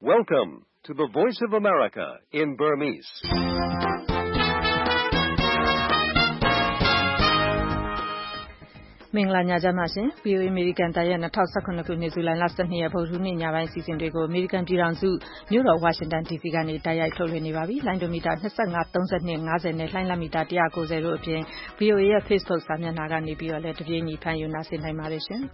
Welcome to the Voice of America in Burmese. ။မင်္ဂလာညချမ်းပါရှင်။ VOA American တရက်2019ခုနှစ်ဇူလိုင်လ12ရက်ဗုဒ္ဓဟူးနေ့ညပိုင်းအစီအစဉ်တွေကို American ပြည်ထောင်စုမြို့တော် Washington DC ကနေတိုက်ရိုက်ထုတ်လွှင့်နေပါပြီ။လိုင်းဒိုမီတာ25 32 50နဲ့လှိုင်းလက်မီတာ190တို့အပြင် VOA ရဲ့ Facebook စာမျက်နှာကနေပြီးတော့လည်းတပြေးညီဖန်ယူနိုင်နိုင်ပါတယ်ရှင်။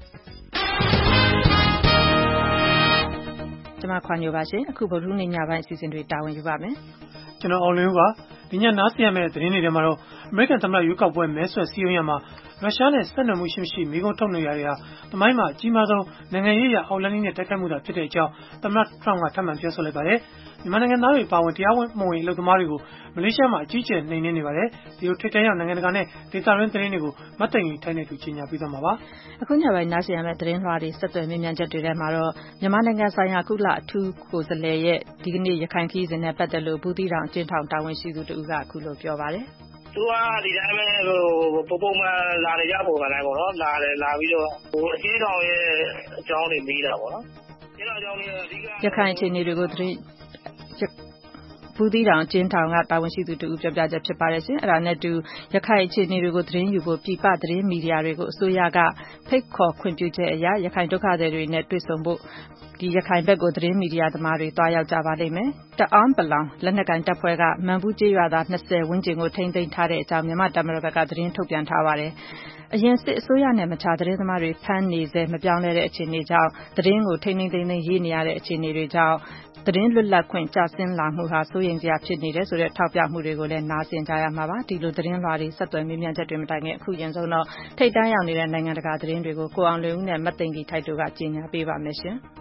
ကျွန်မခွန်ညိုပါရှင်။အခုဗုဒ္ဓဟူးနေ့ညပိုင်းအစီအစဉ်တွေတာဝန်ယူပါမယ်။ကျွန်တော်အောင်လင်းပါ။ဒီညနားဆင်ရမယ့်သတင်းတွေထဲမှာတော့ American သမ္မတရွေးကောက်ပွဲမဲဆွယ်စည်းရုံးရမှာရုရှားနဲ့ဆက်နွယ်မှုရှိမရှိမိကုံးထုတ်နေရတဲ့ဟာသမိုင်းမှာအကြီးမားဆုံးနိုင်ငံရေးအရအောက်လန်းနဲ့တိုက်ခိုက်မှုတာဖြစ်တဲ့အကြောင်းသမ္မတ Trump ကထပ်မံပြောဆိုလိုက်ပါတယ်။မြန်မာနိုင်ငံသားတွေပါဝင်တရားဝင်မဝင်အလုပ်သမားတွေကိုမလေးရှားမှာအကြီးအကျယ်နှိမ်နင်းနေပါတယ်။ဒီလိုထိပ်တန်းရောက်နိုင်ငံတကာနဲ့ဒေသတွင်းသတင်းတွေကိုမတ်တိုင်ကြီးထိုင်းနေသူကြီးညာပြီးသွားမှာပါ။အခုညပိုင်းနားဆင်ရမယ့်သတင်းလွှာတွေဆက်သွယ်မြင်မြန်ချက်တွေထဲမှာတော့မြန်မာနိုင်ငံဆိုင်ရာကုလအထူးကိုယ်စားလှယ်ရဲ့ဒီကနေ့ရခိုင်ခရီးစဉ်နဲ့ပတ်သက်လို့ဘူးသီးတောင်အကျဉ်းထောင်တာဝန်ရှိသူတို့ကအခုလိုပြောပါတယ်။သူကဒီတိုင်းပဲပုံမှန်လာနေကြပုံစံတိုင်းပေါ့နော်လာပြီးတော့အကျဉ်းထောင်ရဲ့အကြောင်းတွေမေးတာပေါ့နော်အကျဉ်းထောင်အကြောင်းတွေအဓိကရခိုင်အခြေအနေတွေကိုသတင်းဘူးသီးတောင်အကျဉ်းထောင်ကတာဝန်ရှိသူတို့ပြောပြချက်ဖြစ်ပါတယ်ရှင်အဲ့ဒါနဲ့တူရခိုင်အခြေအနေတွေကိုသတင်းယူဖို့ပြည်ပသတင်းမီဒီယာတွေကိုအစိုးရကဖိတ်ခေါ်ခွင့်ပြုချက်အရရခိုင်ဒုက္ခသည်တွေနဲ့တွေ့ဆုံဖို့ဒီရခိုင်ဘက်ကိုသတင်းမီဒီယာသမားတွေတွားရောက်ကြပါလိမ့်မယ်။တအောင်းပလောင်လက်နက်ကိုင်တပ်ဖွဲ့ကမန်ဘူးကျေးရွာသား20ဝန်းကျင်ကိုထိန်းသိမ်းထားတဲ့အကြောင်းမြန်မာတပ်မတော်ဘက်ကသတင်းထုတ်ပြန်ထားပါတယ်။အရင်စစ်အစိုးရနဲ့မချသတင်းသမားတွေဖမ်းနေစေမပြောင်းလဲတဲ့အခြေအနေကြောင့်သတင်းကိုထိန်းသိမ်းရေးနေရတဲ့အခြေအနေတွေကြောင့်သတင်းလွတ်လပ်ခွင့်ကျဆင်းလာမှုဟာစိုးရိမ်စရာဖြစ်နေတယ်ဆိုတဲ့ထောက်ပြမှုတွေကိုလည်းနားဆင်ကြရမှာပါ။ဒီလိုသတင်းလွှာတွေဆက်သွယ်မြင်မြန်ချက်တွေမတိုင်ခင်အခုရင်ဆုံးတော့ထိပ်တန်းရောက်နေတဲ့နိုင်ငံတကာသတင်းတွေကိုကိုအောင်လွင်ဦးနဲ့မတ်သိင်္ဂီထိုက်တို့ကကြီးညာပေးပါမယ်ရှင်။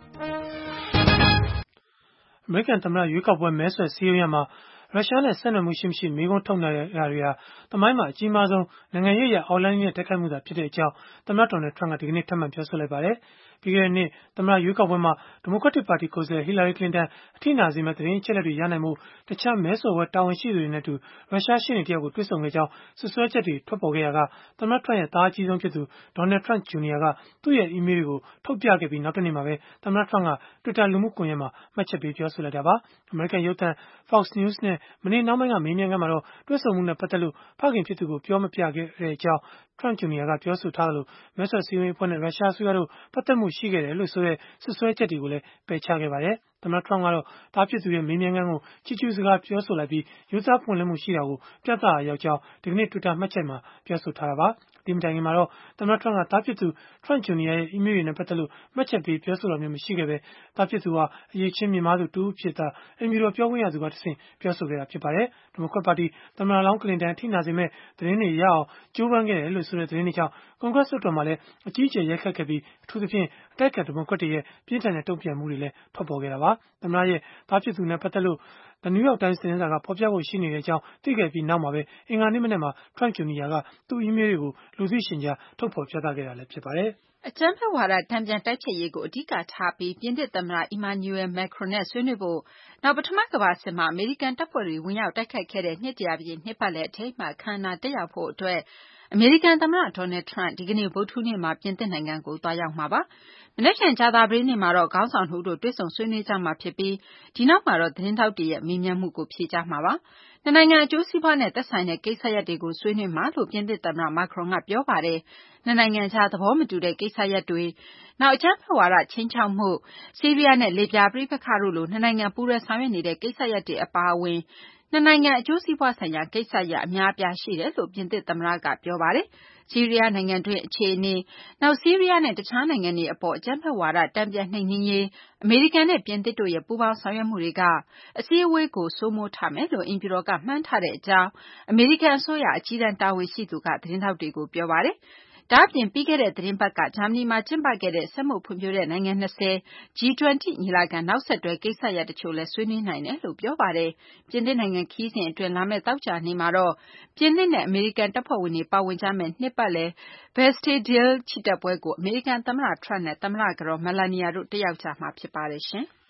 အမေရိကန်သမ္မတရွေးကောက်ပွဲမဲဆွယ်စည်းရုံးရမှာရုရှားနဲ့ဆက်နွယ်မှုရှိမရှိမိကုံးထုတ်နေရတာတွေဟာသမိုင်းမှာအကြီးမားဆုံးနိုင်ငံရေးအရအောက်လန်းနဲ့တိုက်ခိုက်မှုတာဖြစ်တဲ့အကြောင်းသမ္မတ Donald Trump ကဒီကနေ့ထပ်မံပြောဆိုလိုက်ပါတယ်။ပြီးခဲ့တဲ့နှစ်သမ္မတရွေးကောက်ပွဲမှာဒီမိုကရက်တစ်ပါတီကိုယ်စားလှယ် Hillary Clinton အထိနာစေမဲ့သတင်းအချက်အလက်တွေရနိုင်မှုတခြားမဲဆွယ်ပွဲတာဝန်ရှိသူတွေနဲ့တူရုရှားရှေ့နေတယောက်ကိုတွေ့ဆုံခဲ့ကြောင်းဆွဆွဲချက်တွေထွက်ပေါ်ခဲ့ရကသမ္မတ Trump ရဲ့သားအကြီးဆုံးဖြစ်သူ Donald Trump Jr. ကသူ့ရဲ့အီးမေးလ်တွေကိုထုတ်ပြခဲ့ပြီးနောက်တနေ့မှာပဲသမ္မတ Trump က Twitter လူမှုကွန်ရက်မှာမှတ်ချက်ပေးပြောဆိုလိုက်တာပါ။ American ရုပ်သံ Fox News နဲ့မနေ့နှောင်းပိုင်းကမေးမြန်းခန်းမှာတော့တွေ့ဆုံမှုနဲ့ပတ်သက်လို့ဖခင်ဖြစ်သူကိုပြောမပြခဲ့တဲ့အကြောင်း Trump Jr. ကပြောဆိုထားတယ်လို့မဲဆွယ်စည်းရုံးရေးအဖွဲ့နဲ့ရုရှားအစိုးရတို့ပတ်သက်မှုရှိခဲ့တယ်လို့ဆိုတဲ့ဆွဆွဲချက်တွေကိုလည်းပယ်ချခဲ့ပါတယ်။သမ္မတ Trump ကတော့သားဖြစ်သူရဲ့မေးမြန်းခန်းကိုချီးကျူးစကားပြောဆိုလိုက်ပြီးရိုးသားပွင့်လင်းမှုရှိတာကိုပြသရာရောက်ကြောင်းဒီကနေ့ Twitter မှတ်ချက်မှာပြောဆိုထားတာပါ။ဒီမတိုင်ခင်မှာတော့သမ္မတ Trump ကသားဖြစ်သူ Trump Jr. ရဲ့အီးမေးလ်တွေနဲ့ပတ်သက်လို့မှတ်ချက်ပေးပြောဆိုတာမျိုးမရှိခဲ့ပဲသားဖြစ်သူဟာအရေးချင်းမြင်မာသူတူဖြစ်တာအိမ်ဖြူတော်ပြောခွင့်ရသူကတဆင့်ပြောဆိုခဲ့တာဖြစ်ပါတယ်။ဒီမိုကရက်ပါတီသမ္မတလောင်းကလင်တန်အထိနာစေမဲ့သတင်းတွေရအောင်ကြိုးပမ်းခဲ့တယ်လို့ဆိုတဲ့သတင်းတွေကြောင့်ကွန်ဂရက်လွှတ်တော်မှာလည်းအကြီးအကျယ်ရိုက်ခတ်ခဲ့ပြီးအထူးသဖြင့်အတိုက်အခံဒီမိုကရက်တွေရဲ့ပြင်းထန်တဲ့တုံ့ပြန်မှုတွေလည်းထွက်ပေါ်ခဲ့တာပါ။သမ္မတရဲ့သားဖြစ်သူနဲ့ပတ်သက်လို့The New York Times သတင်းစာကဖော်ပြဖို့ရှိနေတဲ့အကြောင်းသိခဲ့ပြီးနောက်မှာပဲအင်္ဂါနေ့မနေ့မှာ Trump Jr. ကသူ့အီးမေးလ်တွေကိုလူသိရှင်ကြားထုတ်ဖော်ပြသခဲ့တာလည်းဖြစ်ပါတယ်။အကြမ်းဖက်ဝါဒတန်ပြန်တိုက်ဖျက်ရေးကိုအဓိကထားပြီးပြင်သစ်သမ္မတ Emmanuel Macron နဲ့ဆွေးနွေးဖို့နောက်ပထမကမ္ဘာစစ်မှာအမေရိကန်တပ်ဖွဲ့တွေဝင်ရောက်တိုက်ခိုက်ခဲ့တဲ့နှစ်တရာပြည့်နှစ်ပတ်လည်အထိမ်းအမှတ်အခမ်းအနားတက်ရောက်ဖို့အတွက်အမေရိကန်သမ္မတ Donald Trump ဒီကနေ့ဗုဒ္ဓဟူးနေ့မှာပြင်သစ်နိုင်ငံကိုသွားရောက်မှာပါ။မနက်ဖြန်ကြာသပတေးနေ့မှာတော့ခေါင်းဆောင်တို့တွေ့ဆုံဆွေးနွေးကြမှာဖြစ်ပြီးဒီနောက်မှာတော့သတင်းထောက်တွေရဲ့မေးမြန်းမှုကိုဖြေကြားမှာပါ။နှစ်နိုင်ငံအကျိုးစီးပွားနဲ့သက်ဆိုင်တဲ့ကိစ္စရပ်တွေကိုဆွေးနွေးမှာလို့ပြင်သစ်သမ္မတ Macron ကပြောပါတယ်။နှစ်နိုင်ငံကြားသဘောမတူတဲ့ကိစ္စရပ်တွေနောက်အကြမ်းဖက်ဝါဒခြိမ်းခြောက်မှုဆီးရီးယားနဲ့လစ်ဗျားပဋိပက္ခတို့လိုနှစ်နိုင်ငံပူးတွဲဆောင်ရွက်နေတဲ့ကိစ္စရပ်တွေအပါအဝင်နှစ်နိုင်ငံအကျိုးစီးပွားဆိုင်ရာကိစ္စရပ်အများအပြားရှိတယ်လို့ပြင်သစ်သမ္မတကပြောပါတယ်။ဆီးရီးယားနိုင်ငံတွင်းအခြေအနေနောက်ဆီးရီးယားနဲ့တခြားနိုင်ငံတွေအပေါ်အကြမ်းဖက်ဝါဒတန်ပြန်နှိမ်နင်းရေးအမေရိကန်နဲ့ပြင်သစ်တို့ရဲ့ပူးပေါင်းဆောင်ရွက်မှုတွေကအစည်းအဝေးကိုစိုးမိုးထားမယ်လို့အိမ်ဖြူတော်ကမှန်းထားတဲ့အကြောင်းအမေရိကန်အစိုးရအကြီးတန်းတာဝန်ရှိသူကသတင်းထောက်တွေကိုပြောပါတယ်။ဒါ့အပြင်ပြီးခဲ့တဲ့သတင်းပတ်ကဂျာမနီမှာကျင်းပခဲ့တဲ့စက်မှုဖွံ့ဖြိုးတဲ့နိုင်ငံ20 G20 ညီလာခံနောက်ဆက်တွဲကိစ္စရပ်တချို့လည်းဆွေးနွေးနိုင်တယ်လို့ပြောပါတယ်။ပြင်သစ်နိုင်ငံခရီးစဉ်အတွင်းလာမယ့်သောကြာနေ့မှာတော့ပြင်သစ်နဲ့အမေရိကန်တပ်ဖွဲ့ဝင်တွေပါဝင်ကြမယ့်နှစ်ပတ်လည် Bastille Day ချီတက်ပွဲကိုအမေရိကန်သမ္မတ Trump နဲ့သမ္မတကတော် Melania တို့တက်ရောက်ကြမှာဖြစ်ပါတယ်ရှင်။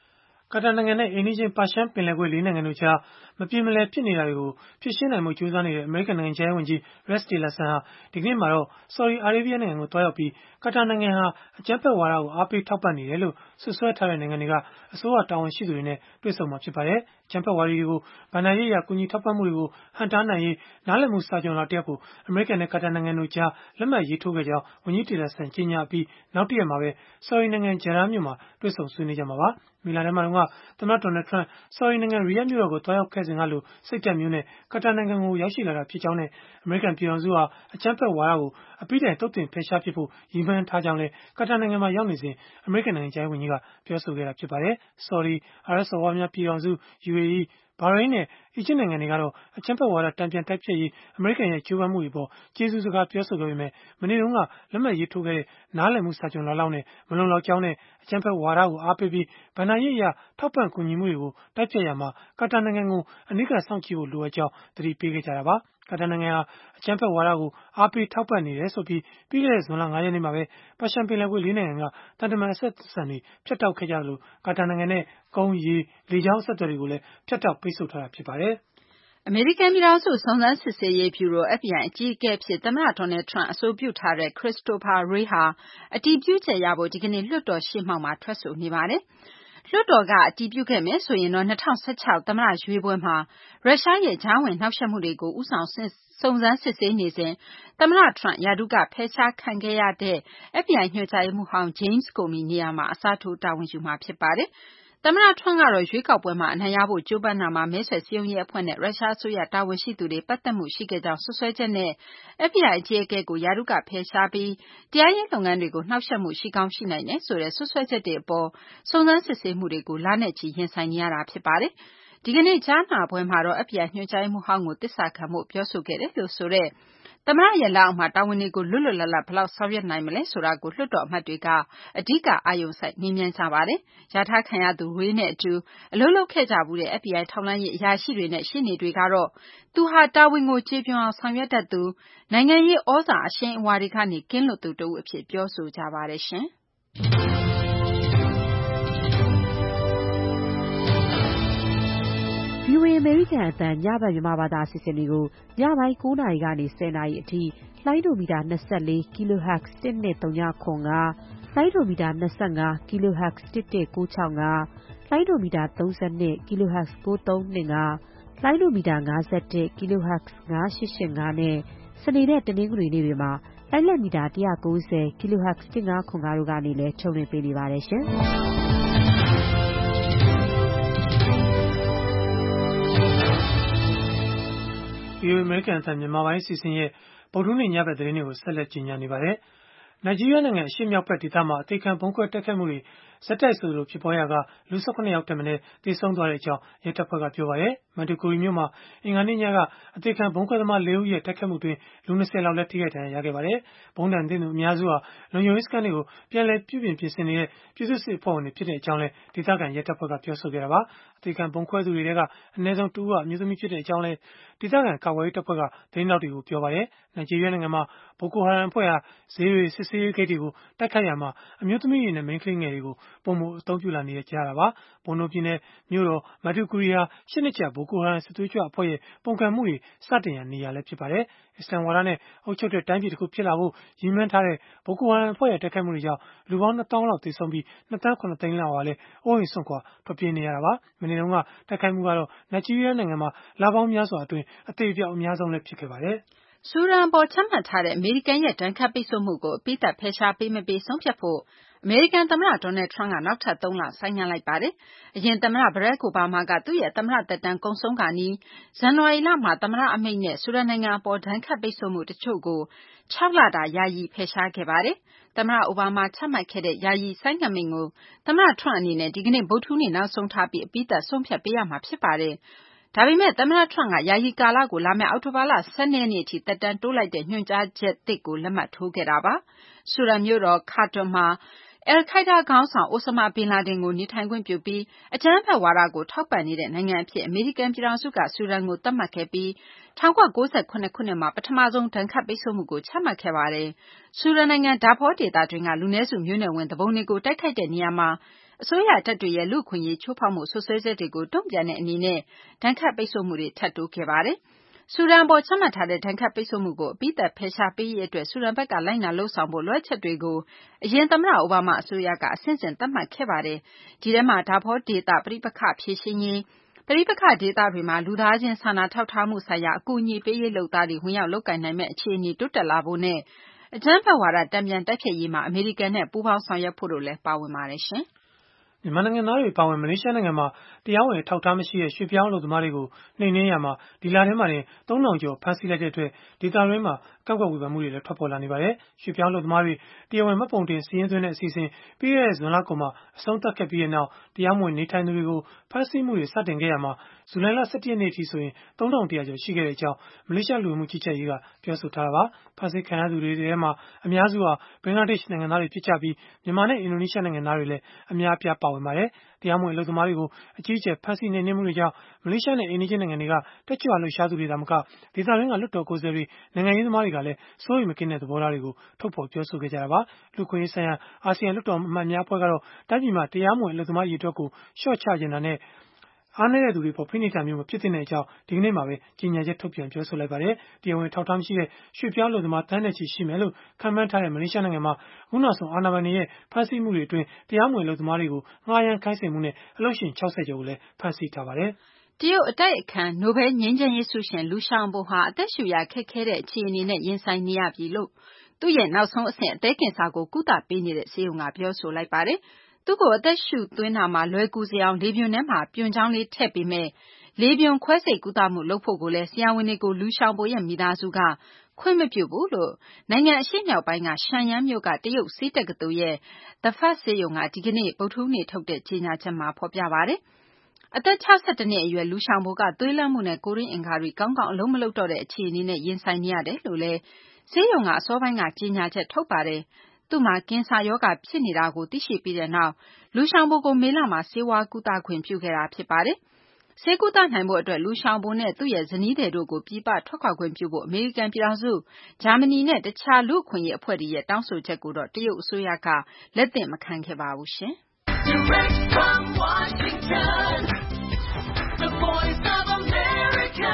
ကာတာနိုင်ငံနဲ့အိမ်နီးချင်းပါရှန်ပင်လယ်ကွေ့ ၄ နိုင်ငံတို့ကြားမပြေမလည်ဖြစ်နေတာတွေကိုဖြေရှင်းနိုင်ဖို့ကြိုးစားနေတဲ့အမေရိကန်နိုင်ငံခြားရေးဝန်ကြီး Rex Tillerson ဟာဒီကနေ့မှာတော့ ဆော်ဒီအာရေးဗီးယားနိုင်ငံကိုသွားရောက်ပြီးကာတာနိုင်ငံဟာအကြမ်းဖက်ဝါဒကိုအားပေးထောက်ပံ့နေတယ်လို့စွပ်စွဲထားတဲ့နိုင်ငံတွေကအစိုးရတာဝန်ရှိသူတွေနဲ့တွေ့ဆုံမှာဖြစ်ပါတယ်။အကြမ်းဖက်ဝါဒီတွေကိုဘဏ္ဍာရေးအရကူညီထောက်ပံ့မှုတွေကိုဟန်တားနိုင်ရေးနားလည်မှုစာချွန်လွှာတရပ်ကိုအမေရိကန်နဲ့ကာတာနိုင်ငံတို့ကြားလက်မှတ်ရေးထိုးခဲ့ကြောင်းဝန်ကြီး Tillerson ကြေညာပြီးနောက်တရက်မှာပဲဆော်ဒီနိုင်ငံဂျက်ဒါမြို့မှာတွေ့ဆုံဆွေးနွေးကြမှာပါ။မီလာထဲမှာတော့သမ္မတ Donald Trump ဆော်ဒီနိုင်ငံရီယာဒ်မြို့တော်ကိုသွားရောက်ခဲ့စဉ်ကလိုစိတ်ဓာတ်မျိုးနဲ့ကာတာနိုင်ငံကိုရောက်ရှိလာတာဖြစ်ကြောင်းနဲ့အမေရိကန်ပြည်ထောင်စုဟာအကြမ်းဖက်ဝါဒကိုအပြီးတိုင်သုတ်သင်ဖယ်ရှားပစ်ဖို့ရည်မှန်းထားကြောင်းလည်းကာတာနိုင်ငံမှာရောက်နေစဉ်အမေရိကန်နိုင်ငံခြားရေးဝန်ကြီးကပြောဆိုခဲ့တာဖြစ်ပါတယ်။ဆော်ဒီအာရပ်စော်ဘွားများပြည်ထောင်စု UAE ဘာရိန်းနဲ့အီဂျစ်နိုင်ငံတွေကတော့အကြမ်းဖက်ဝါဒတန်ပြန်တိုက်ဖျက်ရေးအမေရိကန်ရဲ့ကြိုးပမ်းမှုတွေပေါ်ကျေးဇူးစကားပြောဆိုခဲ့ပေမဲ့မနေ့တုန်းကလက်မှတ်ရေးထိုးခဲ့တဲ့နားလည်မှုစာချွန်လွှာလောက်နဲ့မလုံလောက်ကြောင်းနဲ့အကြမ်းဖက်ဝါဒကိုအားပေးပြီးဘဏ္ဍာရေးအရထောက်ပံ့ကူညီမှုတွေကိုတိုက်ဖျက်ရမှာကာတာနိုင်ငံကိုအနီးကပ်စောင့်ကြည့်ဖို့လိုအပ်ကြောင်းသတိပေးခဲ့ကြတာပါ။ကာတာနိုင်ငံဟာအကြမ်းဖက်ဝါဒကိုအားပေးထောက်ပံ့နေတယ်ဆိုပြီးပြီးခဲ့တဲ့ဇွန်လ 5 ရက်နေ့မှာပဲပါရှန်ပင်လယ်ကွေ့ ၄ နိုင်ငံကတန်တမန်အဆက်အဆံတွေဖြတ်တောက်ခဲ့ကြလို့ကာတာနိုင်ငံနဲ့ကုန်းရေလေကြောင်းအဆက်အသွယ်တွေကိုလည်းဖြတ်တောက်ပိတ်ဆို့ထားတာဖြစ်ပါတယ်။အမေရိကန်ပြည်ထောင်စုစုံစမ်းစစ်ဆေးရေးဗျူရို FBI အကြီးအကဲအဖြစ်သမ္မတ Donald Trump အဆိုပြုထားတဲ့ Christopher Wray ဟာအတည်ပြုချက်ရဖို့ဒီကနေ့လွှတ်တော်ရှေ့မှောက်မှာထွက်ဆိုနေပါတယ်။လွှတ်တော်ကအတည်ပြုခဲ့မယ်ဆိုရင်တော့2016သမ္မတရွေးပွဲမှာရုရှားရဲ့ကြားဝင်နှောက်ယှက်မှုတွေကိုဦးဆောင်စုံစမ်းစစ်ဆေးနေစဉ်သမ္မတ Trump ရာထူးကဖယ်ရှားခံခဲ့ရတဲ့ FBI ညွှန်ကြားရေးမှူးဟောင်း James Comey နေရာမှာအစားထိုးတာဝန်ယူမှာဖြစ်ပါတယ်။သမ္မတ Trump ကတော့ရွေးကောက်ပွဲမှာအနိုင်ရဖို့ကြိုးပမ်းတာမှာမဲဆွယ်စည်းရုံးရေးအဖွဲ့နဲ့ရုရှားအစိုးရတာဝန်ရှိသူတွေပတ်သက်မှုရှိခဲ့ကြောင်းစွပ်စွဲချက်နဲ့ FBI အကြီးအကဲကိုရာထူးကဖယ်ရှားပြီးတရားရေးလုပ်ငန်းတွေကိုနှောက်ယှက်မှုရှိကောင်းရှိနိုင်တယ်ဆိုတဲ့စွပ်စွဲချက်တွေအပေါ်စုံစမ်းစစ်ဆေးမှုတွေကိုလနဲ့ချီရင်ဆိုင်နေရတာဖြစ်ပါတယ်။ဒီကနေ့ကြားနာပွဲမှာတော့ FBI ညွှန်ကြားရေးမှူးဟောင်းကိုသစ္စာခံဖို့ပြောဆိုခဲ့တယ်လို့ဆိုတဲ့သမ္မတရဲ့လက်အောက်မှာတာဝန်တွေကိုလွတ်လွတ်လပ်လပ်ဘယ်လောက်ဆောင်ရွက်နိုင်မလဲဆိုတာကိုလွှတ်တော်အမတ်တွေကအဓိကအာရုံစိုက်မေးမြန်းကြပါတယ်။ရထားခံရသူ Wray နဲ့အတူအလုပ်လုပ်ခဲ့ကြဘူးတဲ့ FBI ထောက်လှမ်းရေးအရာရှိတွေနဲ့ရှေ့နေတွေကတော့သူဟာတာဝန်ကိုကျေပွန်အောင်ဆောင်ရွက်တတ်သူနိုင်ငံရေးဩဇာအရှိန်အဝါတွေကနေကင်းလွတ်သူတဦးအဖြစ်ပြောဆိုကြပါတယ်ရှင်။ VOA အမေရိကန်အသံညဘက်မြန်မာဘာသာအစီအစဉ်တွေကိုညပိုင်း 9 နာရီကနေ 10 နာရီအထိလိုင်းဒိုမီတာ24 kHz 1239 လိုင်းဒိုမီတာ25 kHz 1196 လိုင်းဒိုမီတာ32 kHz 9325လိုင်းဒိုမီတာ51 kHz 9885နဲ့စနေနဲ့တနင်္ဂနွေနေ့တွေမှာလိုင်းလက်မီတာ190 kHz 1505တို့ကနေလည်းထုတ်လွှင့်ပေးနေပါတယ်ရှင်။ဒီအမေရိကန်အသံမြန်မာပိုင်းအစီအစဉ်ရဲ့ဗုဒ္ဓဟူးနေ့ညဘက်သတင်းတွေကိုဆက်လက်ကြီးညာနေပါတယ်။နိုင်ဂျီးရီးယားနိုင်ငံအရှေ့မြောက်ဘက်ဒေသမှာအသေးခံဘုံခွဲတိုက်ခိုက်မှုတွေဆက်တိုက်ဆိုသလိုဖြစ်ပွားရာကလူ18ယောက်ထက်မနည်းသေဆုံးသွားကြောင်းရဲတပ်ဖွဲ့ကပြောပါတယ်။မန်တူကူရီမြို့မှာအင်္ဂါနေ့ညကအသေးခံဘုံခွဲသမား4ဦးရဲ့တိုက်ခိုက်မှုတွင်လူ20လောက်လည်းထိခိုက်ဒဏ်ရာရခဲ့ပါတယ်။ဘုံတန်သင့်သူအများစုဟာလုံခြုံရေးစခန်းတွေကိုပြန်လည်ပြုပြင်ဆင်နေတဲ့ပြည်သူ့စစ်အဖွဲ့ဝင်တွေဖြစ်ကြောင်းလည်းဒေသခံရဲတပ်ဖွဲ့ကပြောဆိုခဲ့တာပါ။အသေးခံဘုံခွဲသူတွေထဲကအနည်းဆုံး2ဦးကအမျိုးသမီးဖြစ်ကြောင်းလည်းဒေသခံကာကွယ်ရေးတပ်ဖွဲ့ကသတင်းတောက်တွေကိုပြောပါတယ်။နိုင်ဂျီးရီးယားနိုင်ငံမှာဘိုကိုဟာရမ်အဖွဲ့ဟာဈေးတွေစစ်ဆေးရေးဂိတ်တွေကိုတိုက်ခိုက်ရာမှာအမျိုးသမီးတွေနဲ့မိန်းကလေးငယ်တွေကိုပုံမှုအသုံးပြုလာနေကြတာပါ။ဘွန်နိုပြည်နယ်မြို့တော်မတူကူရီဟာ8နှစ်ကြာဘိုကိုဟာရမ်စစ်သွေးကြွအဖွဲ့ရဲ့ပုန်ကန်မှုတွေစတင်ရာနေရာလည်းဖြစ်ပါတယ်။အစ္စလမ်ဝါဒနဲ့အုပ်ချုပ်တဲ့တိုင်းပြည်တစ်ခုဖြစ်လာဖို့ရည်မှန်းထားတဲ့ဘိုကိုဟာရမ်အဖွဲ့ရဲ့တိုက်ခိုက်မှုတွေကြောင့်လူပေါင်း2000လောက်သေဆုံးပြီး2.7 သိန်းလောက်ဟာလည်းအိုးအိမ်စွန့်ခွာထွက်ပြေးနေရတာပါ။မနေ့တုန်းကတိုက်ခိုက်မှုကတော့နိုင်ဂျီးရီးယားနိုင်ငံမှာလပေါင်းများစွာအတွင်းအသေးအပျောက်အများဆုံးလည်းဖြစ်ခဲ့ပါတယ်။ဆူဒန်အပေါ်ချမှတ်ထားတဲ့အမေရိကန်ရဲ့ဒဏ်ခတ်ပိတ်ဆို့မှုကိုအပြီးသတ်ဖယ်ရှားပေးမပေးဆုံးဖြတ်ဖို့အမေရိကန်သမ္မတ Donald Trump ကနောက်ထပ်3လဆိုင်းငံ့လိုက်ပါတယ်။အရင်သမ္မတ Barack Obama ကသူ့ရဲ့သမ္မတသက်တမ်းကုန်ဆုံးခါနီးဇန်နဝါရီလမှာသမ္မတအမိန့်နဲ့ဆူဒန်နိုင်ငံအပေါ်ဒဏ်ခတ်ပိတ်ဆို့မှုတချို့ကို6လတာယာယီဖယ်ရှားခဲ့ပါတယ်။သမ္မတ Obama ချမှတ်ခဲ့တဲ့ယာယီဆိုင်းငံ့မိန့်ကိုသမ္မတ Trump အနေနဲ့ဒီကနေ့ဗုဒ္ဓဟူးနေ့နောက်ဆုံးထားပြီးအပြီးသတ်ဆုံးဖြတ်ပေးရမှာဖြစ်ပါတယ်။ဒါပေမဲ့သမ္မတ Trump ကယာယီကာလကိုလာမယ့်အောက်တိုဘာလ12ရက်နေ့အထိသက်တမ်းတိုးလိုက်တဲ့ညွှန်ကြားချက်သစ်ကိုလက်မှတ်ထိုးခဲ့တာပါ။ဆူဒန်မြို့တော် Khartoum မှာအယ်လ်ခိုက်ဒါးခေါင်းဆောင် Osama bin Laden ကိုနေထိုင်ခွင့်ပြုပြီးအကြမ်းဖက်ဝါဒကိုထောက်ပံ့နေတဲ့နိုင်ငံအဖြစ်အမေရိကန်ပြည်ထောင်စုကဆူဒန်ကိုသတ်မှတ်ခဲ့ပြီး1997ခုနှစ်မှာပထမဆုံးဒဏ်ခတ်ပိတ်ဆို့မှုကိုချမှတ်ခဲ့ပါတယ်။ဆူဒန်နိုင်ငံဒါဖောဒေသတွင်းကလူနည်းစုမျိုးနွယ်ဝင်သူပုန်တွေကိုတိုက်ခိုက်တဲ့နေရာမှာအစိုးရတပ်တွေရဲ့လူ့အခွင့်အရေးချိုးဖောက်မှုစွပ်စွဲချက်တွေကိုတုံ့ပြန်တဲ့အနေနဲ့ဒဏ်ခတ်ပိတ်ဆို့မှုတွေထပ်တိုးခဲ့ပါတယ်။ဆူဒန်ပေါ်ချမှတ်ထားတဲ့ဒဏ်ခတ်ပိတ်ဆို့မှုကိုအပြီးသတ်ဖယ်ရှားပေးရေးအတွက်ဆူဒန်ဘက်ကလိုက်နာလှုပ်ဆောင်ဖို့လိုအပ်ချက်တွေကိုအရင်သမ္မတအိုဘားမားအစိုးရကအဆင့်ဆင့်သတ်မှတ်ခဲ့ပါတယ်။ဒီထဲမှာဒါဖောဒေသပဋိပက္ခဖြေရှင်းရေးပဋိပက္ခဒေသတွေမှာလူသားချင်းစာနာထောက်ထားမှုဆိုင်ရာအကူအညီပေးရေးလုပ်သားတွေဝင်ရောက်လုပ်ကိုင်နိုင်မဲ့အခြေအနေတိုးတက်လာဖို့နဲ့အကြမ်းဖက်ဝါဒတံပြန်တိုက်ဖျက်ရေးမှာအမေရိကန်နဲ့ပူးပေါင်းဆောင်ရွက်ဖို့တို့လည်းပါဝင်ပါတယ်ရှင်။မြန်မာနိုင်ငံသားတွေပါဝင်မလေးရှားနိုင်ငံမှာတရားဝင်ထောက်ထားမရှိတဲ့ရွှေ့ပြောင်းအလုပ်သမားတွေကိုနှိမ်နင်းရမှာဒီလထဲမှာတင်3000ကျော်ဖမ်းဆီးလိုက်တဲ့အတွက်ဒေသတွင်းမှာကောက်ကွက်ဝေဖန်မှုတွေလည်းထွက်ပေါ်လာနေပါတယ်။ရွှေ့ပြောင်းအလုပ်သမားတွေတရားဝင်မှတ်ပုံတင်စီးရင်သွင်းတဲ့အစီအစဉ်ပြီးခဲ့တဲ့ဇွန်လကုန်မှာအဆုံးသတ်ခဲ့ပြီးတဲ့နောက်တရားမဝင်နေထိုင်သူတွေကိုဖမ်းဆီးမှုတွေစတင်ခဲ့ရမှာဇူလိုင်လ17ရက်နေ့အထိဆိုရင်3100ကျော်ရှိခဲ့တဲ့အကြောင်းမလေးရှားလူဝင်မှုကြီးကြပ်ရေးကပြောဆိုထားတာပါ။ဖမ်းဆီးခံရသူတွေထဲမှာအများစုဟာဘင်္ဂလားဒေ့ရှ်နိုင်ငံသားတွေဖြစ်ကြပြီးမြန်မာနဲ့အင်ဒိုနီးရှားနိုင်ငံသားတွေလည်းအများအပြားပါဝင်ပါတယ်။တရားမဝင်အလုပ်သမားတွေကိုအကြီးအကျယ်ဖမ်းဆီးနှိမ်နင်းမှုတွေကြောင့်မလေးရှားနဲ့အိမ်နီးချင်းနိုင်ငံတွေကတက်ကြွလှုပ်ရှားသူတွေသာမကဒေသတွင်းကလွှတ်တော်ကိုယ်စားလှယ်တွေနိုင်ငံရေးသမားတွေကလည်းစိုးရိမ်မကင်းတဲ့သဘောထားတွေကိုထုတ်ဖော်ပြောဆိုခဲ့ကြတာပါ။လူ့အခွင့်အရေးဆိုင်ရာအာဆီယံလွှတ်တော်အမတ်များအဖွဲ့ကတော့တိုင်းပြည်မှာတရားမဝင်အလုပ်သမားအရေးအတွက်ကိုလျှော့ချချင်တာနဲ့အားနည်းတဲ့သူတွေပေါ်ဖိနှိပ်တာမျိုးမဖြစ်သင့်တဲ့အကြောင်းဒီကနေ့မှာပဲကြေညာချက်ထုတ်ပြန်ပြောဆိုလိုက်ပါတယ်။တရားဝင်ထောက်ထားမရှိတဲ့ရွှေ့ပြောင်းအလုပ်သမားတန်းနဲ့ချီရှိမယ်လို့ခန့်မှန်းထားတဲ့မလေးရှားနိုင်ငံမှာအခုနောက်ဆုံးအာဏာပိုင်တွေရဲ့ဖမ်းဆီးမှုတွေအတွင်းတရားမဝင်အလုပ်သမားတွေကိုငှားရမ်းခိုင်းစေမှုနဲ့အလုပ်ရှင်60ကျော်ကိုလည်းဖမ်းဆီးထားပါတယ်။တရုတ်အတိုက်အခံနိုဘဲလ်ငြိမ်းချမ်းရေးဆုရှင်လူရှောင်ဘိုဟာအသက်ရှူရခက်ခဲတဲ့အခြေအနေနဲ့ရင်ဆိုင်နေရပြီလို့သူ့ရဲ့နောက်ဆုံးအဆင့်အသေးကင်ဆာကိုကုသပေးနေတဲ့ဆေးရုံကပြောဆိုလိုက်ပါတယ်။သူ့ကိုအသက်ရှူသွင်းတာမှာလွယ်ကူစေအောင်လေပြွန်ထဲမှာပြွန်ချောင်းလေးထည့်ပေးမယ်လေပြွန်ခွဲစိတ်ကုသမှုလုပ်ဖို့ကိုလည်းဆရာဝန်တွေကိုလူရှောင်ဘိုရဲ့မိသားစုကခွင့်မပြုဘူးလို့နိုင်ငံအရှေ့မြောက်ပိုင်းကရှန်ယန်းမြို့ကတရုတ်ဆေးတက္ကသိုလ်ရဲ့ The First ဆေးရုံကဒီကနေ့ဗုဒ္ဓဟူးနေ့ထုတ်တဲ့ကြေညာချက်မှာဖော်ပြပါတယ်။အသက်62နှစ်အရွယ်လူရှောင်ဘိုကသွေးလန့်မှုနဲ့ကိုရင်းအင်္ဂါတွေကောင်းကောင်းအလုံးမလုပ်တော့တဲ့အခြေအနေနဲ့ရင်ဆိုင်နေရတယ်လို့လည်းဆေးရုံကအစောပိုင်းကကြေညာချက်ထုတ်ပါတယ်။သူ့မှာကင်ဆာရောဂါဖြစ်နေတာကိုသိရှိပြီးတဲ့နောက်လူရှောင်ဘိုကိုမေလမှာဆေးဝါးကုသခွင့်ပြုခဲ့တာဖြစ်ပါတယ်။ဆေးကုသနိုင်ဖို့အတွက်လူရှောင်ဘိုနဲ့သူ့ရဲ့ဇနီးသည်တို့ကိုပြည်ပထွက်ခွာခွင့်ပြုဖို့အမေရိကန်ပြည်ထောင်စုဂျာမနီနဲ့တခြားလူ့အခွင့်အရေးအဖွဲ့တွေရဲ့တောင်းဆိုချက်ကိုတော့တရုတ်အစိုးရကလက်သင့်မခံခဲ့ပါဘူးရှင်။ Direct from Washington, the voice of America,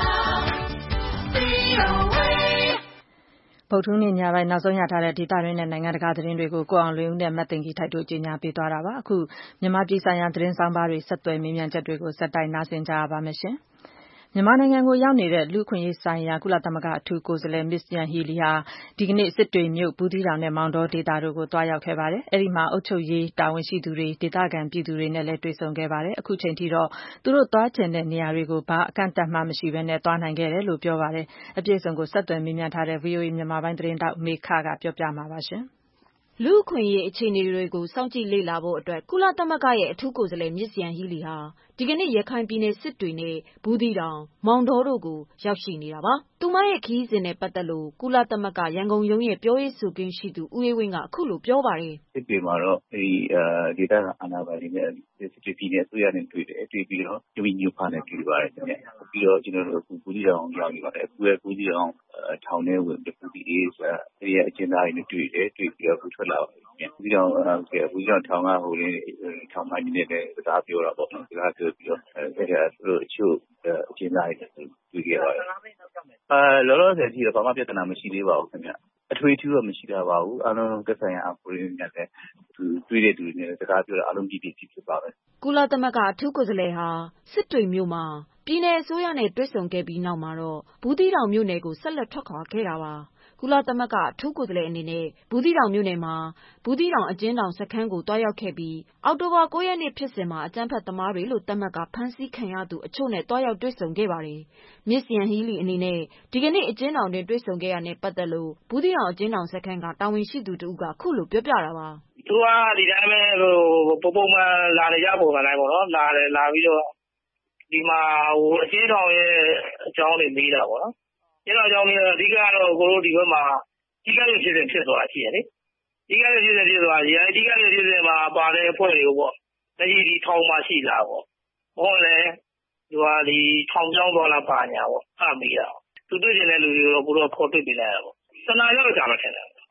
VOA ဗုဒ္ဓဟူးနေ့ညပိုင်းနောက်ဆုံးရထားတဲ့ဒေသတွင်းနဲ့နိုင်ငံတကာသတင်းတွေကိုကိုအောင်လွင်ဦးနဲ့မတ်သိင်ကြီးထိုက်တို့ကြီးညာပေးသွားတာပါအခုမြန်မာပြည်ဆိုင်ရာသတင်းဆောင်ပါတွေဆက်သွယ်မေးမြန်းချက်တွေကိုစက်တိုက်နားဆင်ကြရပါမယ်ရှင်မြန်မာနိုင်ငံကိုရောက်နေတဲ့လူ့အခွင့်အရေးဆိုင်ရာကုလသမဂ္ဂအထူးကိုယ်စားလှယ်မစ္စယန်ဟီလီဟာဒီကနေ့စစ်တွေမြို့ဘူးသီးတောင်နဲ့မောင်တောဒေသတို့ကိုတွားရောက်ခဲ့ပါတယ်။အဲဒီမှာအုပ်ချုပ်ရေးတာဝန်ရှိသူတွေဒေသခံပြည်သူတွေနဲ့လည်းတွေ့ဆုံခဲ့ပါတယ်။အခုချိန်ထိတော့သူတို့တွားချင်တဲ့နေရာတွေကိုဘာအကန့်အသတ်မှမရှိဘဲနဲ့တွားနိုင်ခဲ့တယ်လို့ပြောပါတယ်။အပြည့်အစုံကိုဆက်သွယ်မေးမြန်းထားတဲ့ VOA မြန်မာပိုင်းသတင်းတောက်မေခကပြောပြမှာပါရှင်။လူ့အခွင့်အရေးအခြေအနေတွေကိုစောင့်ကြည့်လေ့လာဖို့အတွက်ကုလသမဂ္ဂရဲ့အထူးကိုယ်စားလှယ်မစ္စယန်ဟီလီဟာဒီကနေ့ရခိုင်ပြည်နယ်စစ်တွေနဲ့ဘူးသီးတောင်မောင်တောတို့ကိုရောက်ရှိနေတာပါ။သူမရဲ့ခရီးစဉ်နဲ့ပတ်သက်လို့ကုလသမဂ္ဂရန်ကုန်ရုံးရဲ့ပြောရေးဆိုခွင့်ရှိသူဦးအေးဝင်းကအခုလိုပြောပါတယ်။စစ်တွေမှာတော့ဒေသအာဏာပိုင်တွေနဲ့စစ်တွေပြည်နယ်အစိုးရနဲ့တွေ့တယ်။တွေ့ပြီးတော့ယူမီညူဖာနဲ့တွေ့ပါတယ်ခင်ဗျ။ပြီးတော့ကျွန်တော်တို့အခုဘူးသီးတောင်ရောက်နေပါတယ်။အခုပဲဘူးသီးတောင်ထောင်ထဲဝင်ပြီးဘူးသီးအေးဆိုအဲဒီအကျဉ်းသားတွေနဲ့တွေ့တယ်။တွေ့ပြီးတော့အခုထွက်လာပါပြီ။ဘူးသီးတောင်ထောင်ကထောင်မှနေနဲ့စကားပြောတာပေါ့နော်။စကားပြောပြီးတော့သူတို့အချို့အကျဉ်းသားတွေနဲ့တွေ့ခဲ့ပါတယ်။လောလောဆယ်ကြည့်တော့ဘာမှပြဿနာမရှိသေးပါဘူးခင်ဗျ။အထွေထူးတော့မရှိတာပါဘူးအားလုံးသက်ဆိုင်ရာအဖွဲ့တွေနဲ့လည်းတွေ့တဲ့သူတွေနဲ့စကားပြောတာအားလုံးကြည့်ဖြစ်ပါပဲကုလသမဂ္ဂအထူးကိုယ်စားလှယ်ဟာစစ်တွေမြို့မှာပြည်내အစိုးရနဲ့တွေ့ဆုံခဲ့ပြီးနောက်မှာတော့ဘူးသီးတောင်မြို့နယ်ကိုဆက်လက်ထွက်ခွာခဲ့တာပါကုလသမဂ္ဂအထူးကိုယ်စားလှယ်အနေနဲ့ဘူးသီးတောင်မြို့နယ်မှာဘူးသီးတောင်အကျဉ်းထောင်စခန်းကိုတွားရောက်ခဲ့ပြီးအောက်တိုဘာ9ရက်နေ့ဖြစ်စဉ်မှာအကြမ်းဖက်သမားတွေလို့သတ်မှတ်ကဖမ်းဆီးခံရသူအချို့နဲ့တွားရောက်တွေ့ဆုံခဲ့ပါတယ်မစ္စယန်ဟီလီအနေနဲ့ဒီကနေ့အကျဉ်းထောင်တွင်တွေ့ဆုံခဲ့ရတဲ့ပတ်သက်လို့ဘူးသီးတောင်အကျဉ်းထောင်စခန်းကတာဝန်ရှိသူတို့ကခုလိုပြောပြတာပါသူကဒီတိုင်းပဲပုံမှန်လာနေကြပုံမှန်တိုင်းပေါ့နော်လာပြီးတော့ဒီမှာအကျဉ်းထောင်ရဲ့အကြောင်းတွေမေးတာပေါ့နော်ကျင်းတော်အကြောင်းတွေအဓိကတော့ကိုတို့ဒီဘက်မှာကြီးကပ်ရေးဖြစ်သွားရှိတယ်လေကြီးကပ်ရေးဖြစ်သွားကြီးကြီးကပ်ရေးဖြစ်မှာပါတဲ့အဖွဲ့တွေကိုပေါ့တကြီးဒီထောင်မှာရှိလာပေါ့ဟုတ်လဲသူကဒီထောင်ကြောင်းသွားလာပါညာပေါ့အမေးတာသူတွေ့ကျင်တဲ့လူတွေကိုကိုတို့ခေါ်တွေ့ပေးလိုက်ရတာပေါ့စနာရောက်ကြမှာထင်တယ်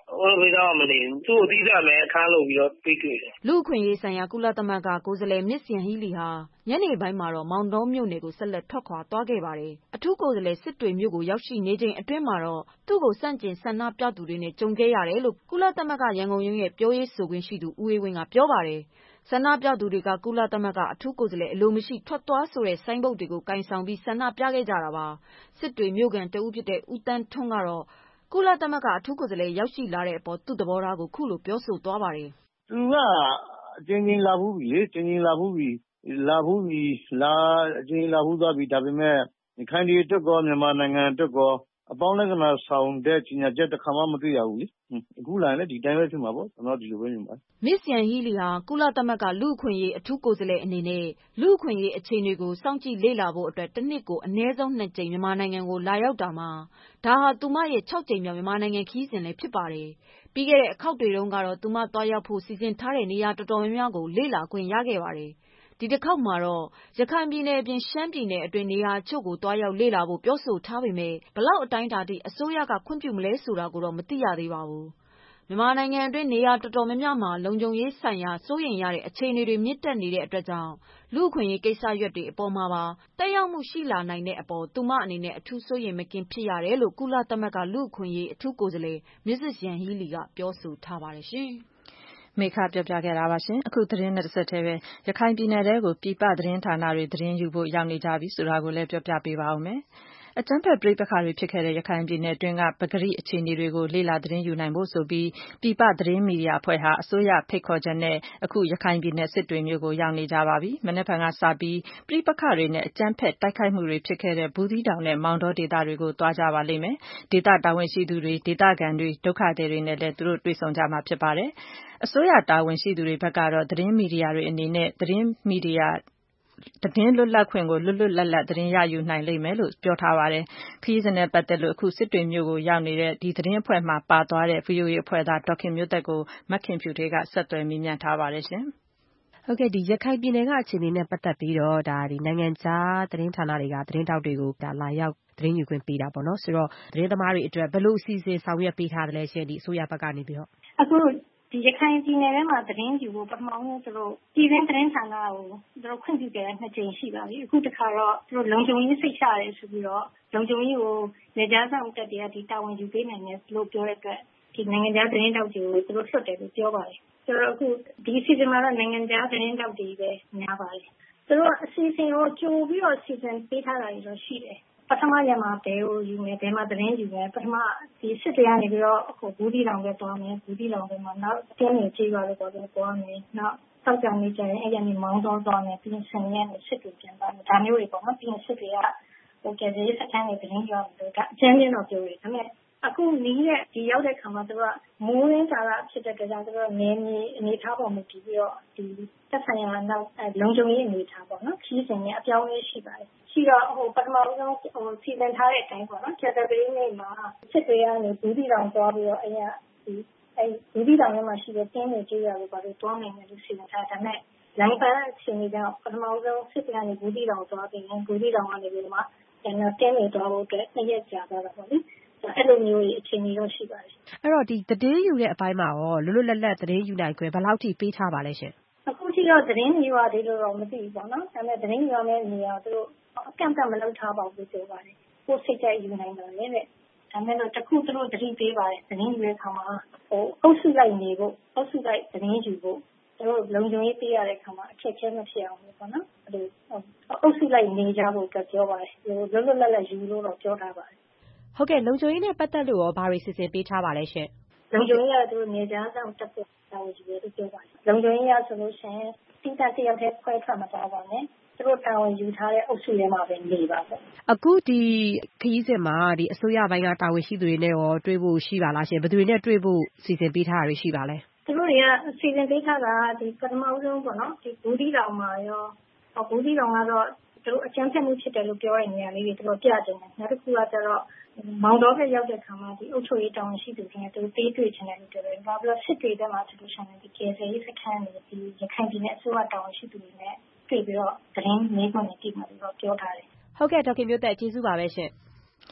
ပေးသားမနေဘူးသူ့ကိုသီးသန့်ပဲအခန်းလုပ်ပြီးတော့ပြေးတွေ့တယ်လူ့အခွင့်အရေးဆိုင်ရာကုလသမဂ္ဂကိုယ်စားလှယ်မစ္စယန်ဟီလီဟာညနေပိုင်းမှာတော့မောင်တောမြို့နယ်ကိုဆက်လက်ထွက်ခွာသွားခဲ့ပါတယ်။အထူးကိုယ်စားလှယ်စစ်တွေမြို့ကိုရောက်ရှိနေချိန်အတွင်းမှာတော့သူ့ကိုဆန့်ကျင်ဆန္ဒပြသူတွေနဲ့ကြုံခဲ့ရတယ်လို့ကုလသမဂ္ဂရန်ကုန်ရုံးရဲ့ပြောရေးဆိုခွင့်ရှိသူဦးအေးဝင်းကပြောပါတယ်။ဆန္ဒပြသူတွေကကုလသမဂ္ဂအထူးကိုယ်စားလှယ်အလိုမရှိထွက်သွားဆိုတဲ့ဆိုင်းဘုတ်တွေကိုကင်ဆောင်ပြီးဆန္ဒပြခဲ့ကြတာပါ။စစ်တွေမြို့ခံတဦးဖြစ်တဲ့ဦးတန်းထွန်းကတော့ကုလသမဂ္ဂအထူးကိုယ်စားလှယ်ရောက်ရှိလာတဲ့အပေါ်သူ့သဘောထားကိုခုလိုပြောဆိုသွားပါတယ်။သူကအကြိမ်ကြိမ်လာဘူးပြီလေအကြိမ်ကြိမ်လာဘူးပြီလာဘူးသွားပြီဒါပေမဲ့ရခိုင်ပြည်အတွက်ကောမြန်မာနိုင်ငံအတွက်ကောအပေါင်းလက္ခဏာဆောင်တဲ့ကြီးညာချက်တစ်ခါမှမတွေ့ရဘူးလေအခုလာရင်လည်းဒီတိုင်းပဲဖြစ်မှာပေါ့ကျွန်တော်ဒီလိုပဲမြင်ပါတယ်မစ္စယန်ဟီလီဟာကုလသမဂ္ဂလူ့အခွင့်အရေးအထူးကိုယ်စားလှယ်အနေနဲ့လူ့အခွင့်အရေးအခြေအနေကိုစောင့်ကြည့်လေ့လာဖို့အတွက်တစ်နှစ်ကိုအနည်းဆုံး2 ကြိမ်မြန်မာနိုင်ငံကိုလာရောက်တာမှာဒါဟာသူမရဲ့6 ကြိမ်မြောက်မြန်မာနိုင်ငံခရီးစဉ်လည်းဖြစ်ပါတယ်ပြီးခဲ့တဲ့အခေါက်တွေတုန်းကတော့သူမသွားရောက်ဖို့စီစဉ်ထားတဲ့နေရာတော်တော်များများကိုလေ့လာခွင့်ရခဲ့ပါတယ်ဒီတစ်ခေါက်မှာတော့ရခိုင်ပြည်နယ်အပြင်ရှမ်းပြည်နယ်အတွင်းနေရာချို့ကိုသွားရောက်လေ့လာဖို့ပြောဆိုထားပေမဲ့ဘလောက်အတိုင်းအတာထိအစိုးရကခွင့်ပြုမလဲဆိုတာကိုတော့မသိရသေးပါဘူးမြန်မာနိုင်ငံအတွင်းနေရာတော်တော်များများမှာလုံခြုံရေးဆိုင်ရာစိုးရိမ်ရတဲ့အခြေအနေတွေမြင့်တက်နေတဲ့အတွက်ကြောင့်လူ့အခွင့်အရေးကိစ္စရပ်တွေအပေါ်မှာပါတက်ရောက်မှုရှိလာနိုင်တဲ့အပေါ်သူမအနေနဲ့အထူးစိုးရိမ်မကင်းဖြစ်ရတယ်လို့ကုလသမဂ္ဂလူ့အခွင့်အရေးအထူးကိုယ်စားလှယ်မစ္စစ်ယန်ဟီလီကပြောဆိုထားပါတယ်ရှင်မေခပြောပြခဲ့တာပါရှင်အခုသတင်းနဲ့တစ်ဆက်တည်းပဲရခိုင်ပြည်နယ်တဲကိုပြည်ပသတင်းဌာနတွေသတင်းယူဖို့ရောက်နေကြပြီဆိုတာကိုလည်းပြောပြပေးပါဦးမယ်အကြမ်းဖက်ပဋိပက္ခတွေဖြစ်ခဲ့တဲ့ရခိုင်ပြည်နယ်အတွင်းကပဂရိအခြေအနေတွေကိုလေ့လာသတင်းယူနိုင်ဖို့ဆိုပြီးပြည်ပသတင်းမီဒီယာအဖွဲ့ဟာအစိုးရဖိတ်ခေါ်ချက်နဲ့အခုရခိုင်ပြည်နယ်စစ်တွေမြို့ကိုရောက်နေကြပါပြီ။မနေ့ကစပြီးပဋိပက္ခတွေနဲ့အကြမ်းဖက်တိုက်ခိုက်မှုတွေဖြစ်ခဲ့တဲ့ဘူးသီးတောင်နဲ့မောင်တောဒေသတွေကိုသွားကြပါလိမ့်မယ်။ဒေသတာဝန်ရှိသူတွေဒေသခံတွေဒုက္ခသည်တွေနဲ့လည်းသူတို့တွေ့ဆုံကြမှာဖြစ်ပါတယ်။အစိုးရတာဝန်ရှိသူတွေဘက်ကတော့သတင်းမီဒီယာတွေအနေနဲ့သတင်းလွတ်လပ်ခွင့်ကိုလွတ်လွတ်လပ်လပ်သတင်းရယူနိုင်လိမ့်မယ်လို့ပြောထားပါတယ်။ခရီးစဉ်နဲ့ပတ်သက်လို့အခုစစ်တွေမြို့ကိုရောက်နေတဲ့ဒီသတင်းအဖွဲ့မှာပါသွားတဲ့ VOA အဖွဲ့သားဒေါခင်မျိုးသက်ကိုမခင်ဖြူထွေးကဆက်သွယ်မေးမြန်းထားပါတယ်ရှင်။ဟုတ်ကဲ့ဒီရခိုင်ပြည်နယ်ကအခြေအနေနဲ့ပတ်သက်ပြီးတော့ဒီနိုင်ငံခြားသတင်းဌာနတွေကသတင်းတောက်တွေကိုလာရောက်သတင်းယူခွင့်ပေးတာပေါ့နော်ဆိုတော့သတင်းသမားတွေအတွက်ဘယ်လိုအစီအစဉ်ဆောင်ရွက်ပေးထားတယ်လဲရှင်ဒီအစိုးရဘက်ကနေပြီးတော့အခုဒီရခိုင်ပြည်နယ်ထဲမှာသတင်းယူဖို့ပထမဆုံးသူတို့ပြည်တွင်းသတင်းဌာနကိုသူတို့ခွင့်ပြုခဲ့တဲ့2 ကြိမ်ရှိပါပြီအခုတစ်ခါတော့သူတို့လုံခြုံရေးစိတ်ချရတယ်ဆိုပြီးတော့လုံခြုံရေးကိုနေကြားဆောင်တက်တဲ့ဒီတာဝန်ယူပေးနိုင်တယ်လို့ပြောတဲ့အတွက်ဒီနိုင်ငံခြားသတင်းတောက်တွေကိုသူတို့လွှတ်တယ်လို့ပြောပါတယ်ဆိုတော့အခုဒီစီဇန်မှာတော့နိုင်ငံခြားသတင်းတောက်တွေပဲများပါတယ်သူတို့အစီအစဉ်ကိုကြိုပြီးတော့စီစဉ်ပေးထားတာတွေတော့ရှိတယ်ပထမရက်မှာဘယ်ကိုယူမယ်ဘယ်မှာသတင်းယူမယ်ပထမဒီစစ်တွေကနေပြီးတော့အခုဘူးတီတောင်ပဲသွားမယ်ဘူးတီတောင်ပဲမှာနောက်တင်းနေကြေးရွာလို့ပြောတယ်သွားမယ်နောက်စောက်ကြနေကြရင်အဲ့ရနေမောင်းတော့သွားမယ်ပြီးရင်ဆန်ရက်နဲ့စစ်တွေပြန်သွားမယ်ဒါမျိုးတွေပေါ့နော်ပြီးရင်စစ်တွေကဟိုကယ်ရေးစခန်းတွေသတင်းယူအောင်လို့ဒါအကျဉ်းချင်းတော့ပြောရတယ်ဒါပေမဲ့အခုနီးတဲ့ဒီရောက်တဲ့ခါမှာသူကမိုးရင်းကာလဖြစ်တဲ့ကြောင့်သူတို့နေမြေအနေထားပေါ်မှာပြီးတော့ဒီသက်ဆိုင်ရာနောက်လုံခြုံရေးအနေထားပေါ့နော်ခီးစဉ်နဲ့အပြောင်းအလဲရှိပါတယ်ရှိတော့ဟိုပထမဆုံးစီစဉ်ထားတဲ့အတိုင်းပေါ့နော်ကျတဲ့ပြည်နေ့မှာစစ်တွေကနေဘူးတီတောင်သွားပြီးတော့အဲ့ဘူးတီတောင်ထဲမှာရှိတဲ့တင်းနေကြေးရွာတွေပါလို့တွားနိုင်တယ်လို့စီစဉ်ထားဒါပေမဲ့လိုင်းပန်းအချိန်ကြီးတော့ပထမဆုံးစစ်တွေကနေဘူးတီတောင်သွားပြီးရင်ဘူးတီတောင်ကနေပြီးတော့မှတင်းနေသွားဖို့အတွက်2 ရက်ကြာသွားတာပေါ့လေအဲ့လိုမျိုးအခြေအနေတော့ရှိပါတယ်အဲ့တော့ဒီသတင်းယူတဲ့အပိုင်းမှာရောလွတ်လွတ်လပ်လပ်သတင်းယူနိုင်ခွင့်ဘယ်လောက်ထိပေးထားပါလဲရှင်အခုထိတော့သတင်းယူရသေးလို့တော့မသိဘူးပေါ့နော်ဒါပေမဲ့သတင်းယူရမယ့်နေရာသူတို့အကန့်အသတ်မလုပ်ထားပါဘူးပြောပါတယ်ကိုယ်စိတ်ကြိုက်ယူနိုင်ပါလေတဲ့ဒါပေမဲ့တော့တခုသူတို့သတိပေးပါတယ်သတင်းယူတဲ့အခါမှာဟိုအုပ်စုလိုက်နေဖို့အုပ်စုလိုက်သတင်းယူဖို့သူတို့လုံခြုံရေးပေးရတဲ့အခါမှာအခက်အခဲမဖြစ်အောင်ပေါ့နော်အဲ့လိုအုပ်စုလိုက်နေကြဖို့ကပြောပါတယ်ဟိုလွတ်လွတ်လပ်လပ်ယူလို့တော့ပြောထားပါတယ်ဟုတ်ကဲ့လုံခြုံရေးနဲ့ပတ်သက်လို့ရောဘာတွေစီစဉ်ပေးထားပါလဲရှင်လုံခြုံရေးကသူတို့နေကြားဆောင်တက်ဖို့တာဝန်ယူရလို့ပြောပါတယ်လုံခြုံရေးရဆိုလို့ရှိရင်တိကျတယောက်တည်းခွဲထွက်မသွားပါနဲ့သူတို့တာဝန်ယူထားတဲ့အုပ်စုထဲမှာပဲနေပါပေါ့အခုဒီခရီးစဉ်မှာဒီအစိုးရဘက်ကတာဝန်ရှိသူတွေနဲ့ရောတွေ့ဖို့ရှိပါလားရှင်ဘယ်သူတွေနဲ့တွေ့ဖို့စီစဉ်ပေးထားတာတွေရှိပါလဲသူတို့တွေကစီစဉ်ပေးထားတာဒီပထမဆုံးပေါ့နော်ဒီဘူးတီတောင်မှာရောဘူးတီတောင်ကတော့သူတို့အကျန်းဖက်မှုဖြစ်တယ်လို့ပြောတဲ့နေရာလေးတွေသူတို့ပြချင်တယ်နောက်တစ်ခုကကျတော့မောင်တော်ဘက်ရောက်တဲ့ခါမှာဒီအုပ်ချုပ်ရေးတာဝန်ရှိသူတွေနဲ့သူတို့သေးတွေ့ချင်တယ်လို့ပြောတယ်နောက်ပြီးတော့စစ်တွေဘက်မှာဆိုလို့ရှိရင်ဒီကေဆယ်ရေးစခန်းတွေဒီရခိုင်ပြည်နယ်အစိုးရတာဝန်ရှိသူတွေနဲ့တွေ့ပြီးတော့သတင်းမေးခွန်းတွေကြည့်မှပြီးတော့ပြောထားတယ်ဟုတ်ကဲ့ဒေါက်ခင်မျိုးသက်ကျေးဇူးပါပဲရှင်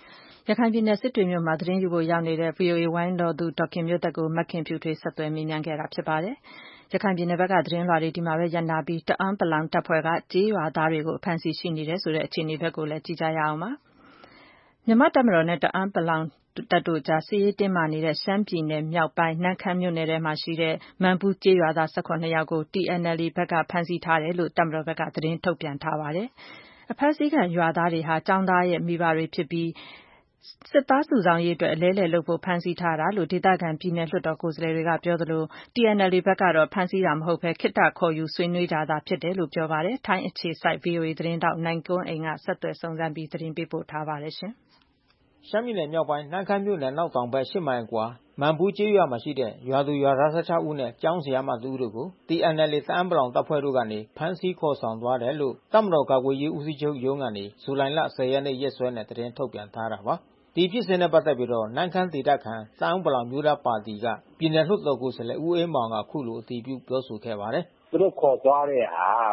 ရခိုင်ပြည်နယ်စစ်တွေမြို့မှာသတင်းယူဖို့ရောက်နေတဲ့ VOA ဝိုင်းတော်သူဒေါ်ခင်မျိုးသက်ကိုမခင်ဖြူထွေးဆက်သွယ်မေးမြန်းခဲ့တာဖြစ်ပါတယ်။ရခိုင်ပြည်နယ်ဘက်ကသတင်းလွှာတွေဒီမှာပဲရပ်နာပြီးတအာင်းပလောင်တပ်ဖွဲ့ကကြေးရွာသားတွေကိုအဖမ်းဆီးရှိနေတယ်ဆိုတဲ့အခြေအနေဘက်ကိုလည်းကြည့်ကြရအောင်ပါ။မြန်မာ့တပ်မတော်နဲ့တအာင်းပလောင်တပ်တို့ကြားစစ်ရေးတင်းမာနေတဲ့ရှမ်းပြည်နယ်မြောက်ပိုင်းနန်းခမ်းမြို့နယ်ထဲမှာရှိတဲ့မန်ဘူးကျေးရွာသား18ယောက်ကို TNLA ဘက်ကဖမ်းဆီးထားတယ်လို့တပ်မတော်ဘက်ကသတင်းထုတ်ပြန်ထားပါတယ်။အဖမ်းဆီးခံရွာသားတွေဟာကျောင်းသားရဲ့မိဘတွေဖြစ်ပြီးစစ်သားစုဆောင်းရေးအတွက်အလဲလှယ်လုပ်ဖို့ဖမ်းဆီးထားတာလို့ဒေသခံပြည်နယ်လွှတ်တော်ကိုယ်စားလှယ်တွေကပြောသလို TNLA ဘက်ကတော့ဖမ်းဆီးတာမဟုတ်ဘဲခေတ္တခေါ်ယူဆွေးနွေးတာသာဖြစ်တယ်လို့ပြောပါတယ်။ထိုင်းအခြေစိုက် VOA သတင်းတောက်နိုင်ကွန်းအိန်ကဆက်သွယ်စုံစမ်းပြီးသတင်းပေးပို့ထားပါတယ်ရှင်။ရှမ်းပြည်နယ်မြောက်ပိုင်းနန်းခမ်းမြို့နယ်နောက်တောင်ဘက်8မိုင်ကွာမန်ဘူးကျေးရွာမှာရှိတဲ့ရွာသူရွာသား16ဦးနဲ့ကျောင်းဆရာမ2ဦးတို့ကို TNLA တအာင်းပလောင်တပ်ဖွဲ့တို့ကနေဖမ်းဆီးခေါ်ဆောင်သွားတယ်လို့တပ်မတော်ကာကွယ်ရေးဦးစီးချုပ်ရုံးကနေဇူလိုင်လ10ရက်နေ့ရက်စွဲနဲ့သတင်းထုတ်ပြန်ထားတာပါ။ဒီဖြစ်စဉ်နဲ့ပတ်သက်ပြီးနန်းခမ်းဒေသခံတအာင်းပလောင်မျိုးသားပါတီကပြည်နယ်လွှတ်တော်ကိုယ်စားလှယ်ဦးအေးမောင်ကခုလိုအတည်ပြုပြောဆိုခဲ့ပါတယ်။သူတို့ခေါ်သွားတဲ့ဟာ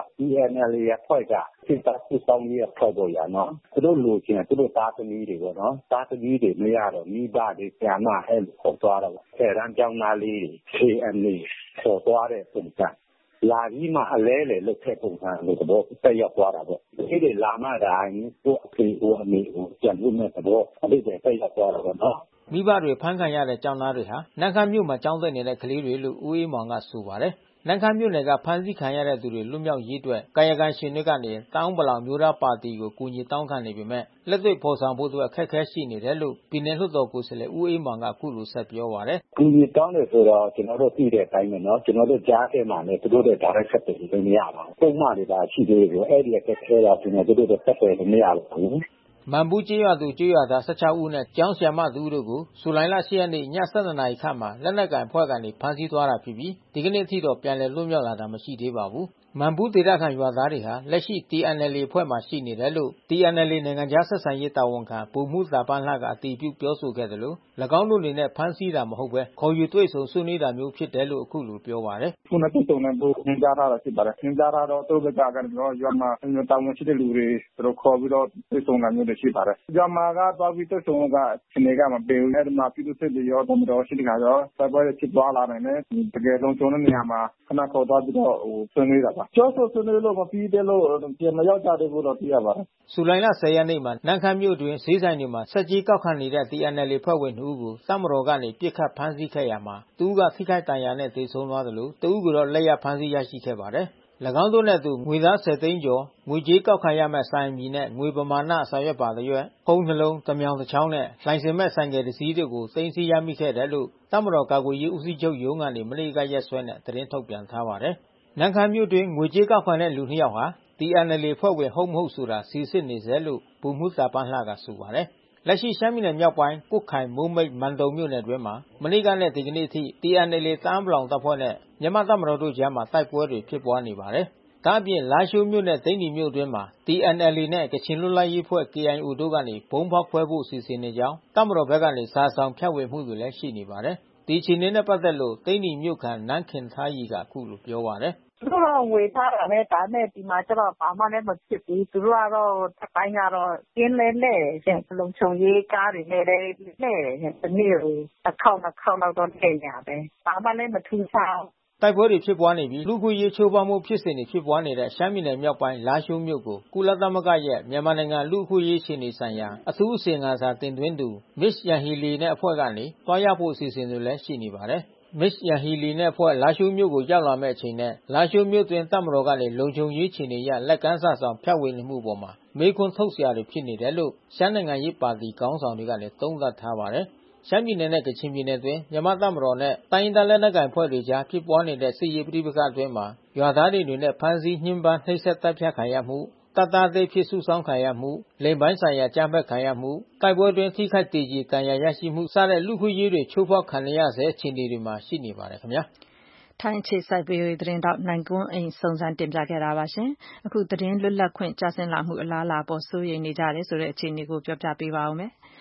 TNLA အဖွဲ့ကစစ်တပ်စုဆောင်းရေးအဖွဲ့ပေါ်ရနော်။သူတို့လိုချင်သူတို့သားသမီးတွေပေါ့နော်။သားသမီးတွေမရတော့မိဘတွေဆရာမအဲ့လိုခေါ်သွားတော့ဆယ်တန်းကျောင်းသားလေးတွေ TNLA ခေါ်သွားတဲ့ပုံစံလာပြီးမှအလဲလေလုတ်တဲ့ပုံစံလို့တော့တက်ရောက်သွားတာပေါ့ဒီတွေလာမှတိုင်းကိုအဖေကိုအမေကိုကြံလို့မဲ့တော့အဲ့ဒီတက်ရောက်သွားတာပေါ့နော်မိဘတွေဖမ်းခံရတဲ့ကျောင်းသားတွေဟာနန်းခမ်းမြို့မှာကျောင်းတက်နေတဲ့ကလေးတွေလို့ဦးအေးမောင်ကဆိုပါတယ်နန်းခမ်းမြို့နယ်ကဖမ်းဆီးခံရတဲ့သူတွေလွတ်မြောက်ရေးအတွက်ကာယကံရှင်တွေကနေတောင်းပလောင်မျိုးသားပါတီကိုကူညီတောင်းခံနေပေမဲ့လက်တွေ့ဖော်ဆောင်ဖို့အတွက်အခက်အခဲရှိနေတယ်လို့ပြည်နယ်လွှတ်တော်ကိုယ်စားလှယ်ဦးအေးမောင်ကခုလိုဆက်ပြောပါတယ်ကူညီတောင်းတယ်ဆိုတော့ကျွန်တော်တို့သိတဲ့အတိုင်းပဲเนาะကျွန်တော်တို့ကြားထဲမှာလည်းသူတို့ရဲ့ direct ဆက်တယ်လို့မရပါဘူးပုံမှန်တွေပါရှိသေးတယ်အဲ့ဒီအခက်အခဲတော့ကျွန်တော်တို့ဆက်တယ်လို့မရပါဘူးမန်ဘူးကျေးရွာသူကျေးရွာသား16ဦးနဲ့ကျောင်းဆရာမ2ဦးတို့ကိုဇူလိုင်လ10ရက်နေ့ည7:00 နာရီခန့်မှာလက်နက်ကိုင်အဖွဲ့ကနေဖမ်းဆီးသွားတာဖြစ်ပြီးဒီကနေ့အထိတော့ပြန်လည်လွတ်မြောက်လာတာမရှိသေးပါဘူးမန်ဘူးဒေသခံရွာသားတွေဟာလက်ရှိ TNLA အဖွဲ့မှာရှိနေတယ်လို့ TNLA နိုင်ငံခြားဆက်ဆံရေးတာဝန်ခံဗိုလ်မှူးတာပန်းလှကအတည်ပြုပြောဆိုခဲ့တယ်လို့၎င်းတို့အနေနဲ့ဖမ်းဆီးတာမဟုတ်ဘဲခေါ်ယူတွေ့ဆုံဆွေးနွေးတာမျိုးဖြစ်တယ်လို့အခုလိုပြောပါတယ်ခုနကတွေ့ဆုံတဲ့ဘုရင်ကြားထားတာဖြစ်ပါတယ်ရင်ကြားထားတော့သူတို့ကတော့ရွာမှာတာဝန်ရှိတဲ့လူတွေသူတို့ခေါ်ပြီးတော့တွေ့ဆုံတာမျိုးတွေရှိပါတယ်ရွာမှာကတော့ပြီးတွေ့ဆုံကဒီနေ့ကမပေးဘူးအဲ့ဒီမှာပြည်သူစစ်တွေရောတော့ရှိတဲ့ခါတော့ဆက်ပွဲဖြစ်သွားလာနိုင်တယ်တကယ်လုံးချုံတဲ့နေရာမှာခဏခေါ်သွားပြီးတော့ဆွေးနွေးတာပါကျောဆိုဆွေးနွေးလို့မပြီးသေးလို့ပြန်မရောက်ကြသေးဘူးတော့သိရပါတယ်ဇူလိုင်လ10ရက်နေ့မှာနန်းခမ်းမြို့တွင်ဈေးဆိုင်တွေမှာဆက်ကြီးကောက်ခံနေတဲ့ TNLA ဖွဲ့ဝင်2ဦးကိုတပ်မတော်ကနေပြစ်ခတ်ဖမ်းဆီးခဲ့ရာမှာ2ဦးကထိခိုက်ဒဏ်ရာနဲ့သေဆုံးသွားတယ်လို့2ဦးကတော့လက်ရဖမ်းဆီးရရှိခဲ့ပါတယ်၎င်းတို့နဲ့အတူငွေသား10သိန်းကျော်ငွေကြေးကောက်ခံရမဲ့ဆိုင်မီနဲ့ငွေပမာဏစာရွက်ပါတဲ့ရွက်ဖုန်းနှလုံးတမြောင်တစ်ချောင်းနဲ့လိုင်စင်မဲ့ဆိုင်ကယ်တစ်စီးတို့ကိုသိမ်းဆည်းရမိခဲ့တယ်လို့တပ်မတော်ကာကွယ်ရေးဦးစီးချုပ်ရုံးကနေမနေ့ကရက်စွဲနဲ့သတင်းထုတ်ပြန်ထားပါတယ်နန်းခမ်းမြို့တွင်ငွေကြေးကောက်ခံတဲ့လူ2ယောက်ဟာ TNLA ဖွဲ့ဝင်ဟုတ်မဟုတ်ဆိုတာစီစစ်နေစေလို့ဗိုလ်မှူးတာပန်းလှကဆိုပါတယ်လက်ရှိရှမ်းပြည်နယ်မြောက်ပိုင်းကွတ်ခိုင်မိုးမိတ်မန်တုံမြို့နယ်တွင်းမှာမနေ့ကနဲ့ဒီကနေ့အထိ TNLA တအာင်းပလောင်တပ်ဖွဲ့နဲ့မြန်မာတပ်မတော်တို့ကြားမှာတိုက်ပွဲတွေဖြစ်ပွားနေပါတယ်။ဒါ့အပြင်လားရှိုးမြို့နဲ့သိန္နီမြို့တွင်းမှာ TNLA နဲ့ကချင်လွတ်လပ်ရေးအဖွဲ့ KIO တို့ကနေဘုံဖောက်ခွဲဖို့စီစဉ်နေကြောင်းတပ်မတော်ဘက်ကနေစာဆောင်ဖြန့်ဝေမှုတွေလည်းရှိနေပါတယ်။ဒီအခြေအနေနဲ့ပတ်သက်လို့သိန္နီမြို့ခံနန်းခင်ထားရီကအခုလိုပြောပါတယ်သူတို့ကဝေထားတာပဲဒါနဲ့ဒီမှာကျတော့ဘာမှလည်းမဖြစ်ဘူးသူတို့ကတော့တစ်ပိုင်းကတော့ကျင်းလဲလဲတဲ့လုံခြုံရေးကားတွေနဲ့လဲလဲတဲ့ဒီနေ့ကိုတစ်ခေါက်လောက်တော့ထည့်ရပဲဘာမှလည်းမထူးခြားတိုက်ပွဲတွေဖြစ်ပွားနေပြီးလူခွေရေးချိုးဖောက်မှုဖြစ်စဉ်တွေဖြစ်ပွားနေတဲ့ရှမ်းပြည်နယ်မြောက်ပိုင်းလားရှိုးမြို့ကိုကုလသမဂ္ဂရဲ့မြန်မာနိုင်ငံလူခွေရေးရှင်နေဆိုင်ရာအထူးအစီရင်ခံစာတင်သွင်းသူ Miss Yanghee Lee နဲ့အဖွဲ့ကနေတွားရဖို့အစီအစဉ်တွေလည်းရှိနေပါတယ်။ Miss Yanghee Lee နဲ့အဖွဲ့လားရှိုးမြို့ကိုရောက်လာမဲ့အချိန်နဲ့လားရှိုးမြို့တွင်တပ်မတော်ကနေလုံခြုံရေးချီနေရလက်ကမ်းစာဆောင်ဖြန့်ဝေနေမှုပေါ်မှာမေးခွန်းထုတ်စရာတွေဖြစ်နေတယ်လို့ရှမ်းနိုင်ငံရေးပါတီခေါင်းဆောင်တွေကလည်းသုံးသပ်ထားပါတယ်။ရှမ်းပြည်နယ်နဲ့ကချင်ပြည်နယ်တွင်မြန်မာတပ်မတော်နဲ့တိုင်းဒေသလက်နက်ကိုင်ဖွဲ့တွေကြားဖြစ်ပွားနေတဲ့စစ်ရေးပဋိပက္ခအတွင်းမှာရွာသားတွေနဲ့ဖမ်းဆီးညှဉ်းပန်းနှိပ်စက်တပ်ဖြတ်ခံရမှုတပ်သားတွေဖြစ်စုဆောင်းခံရမှုလိမ်ပိုင်းဆိုင်ရာကြမ်းဖက်ခံရမှုတိုက်ပွဲတွင်ထိခိုက်ဒေကျေဒဏ်ရာရရှိမှုစတဲ့လူခွင့်ရေးတွေချိုးဖောက်ခံရဆဲအခြေအနေတွေမှာရှိနေပါတယ်ခင်ဗျာထိုင်းအခြေစိုက် VOA သတင်းတောက်နိုင်ကွန်းအိမ်စုံစမ်းတင်ပြခဲ့တာပါရှင်အခုသတင်းလွတ်လပ်ခွင့်ကျဆင်းလာမှုအလားအလာပေါ်စိုးရိမ်နေကြတယ်ဆိုတဲ့အခြေအနေကိုပြောပြပေးပါဦးမယ်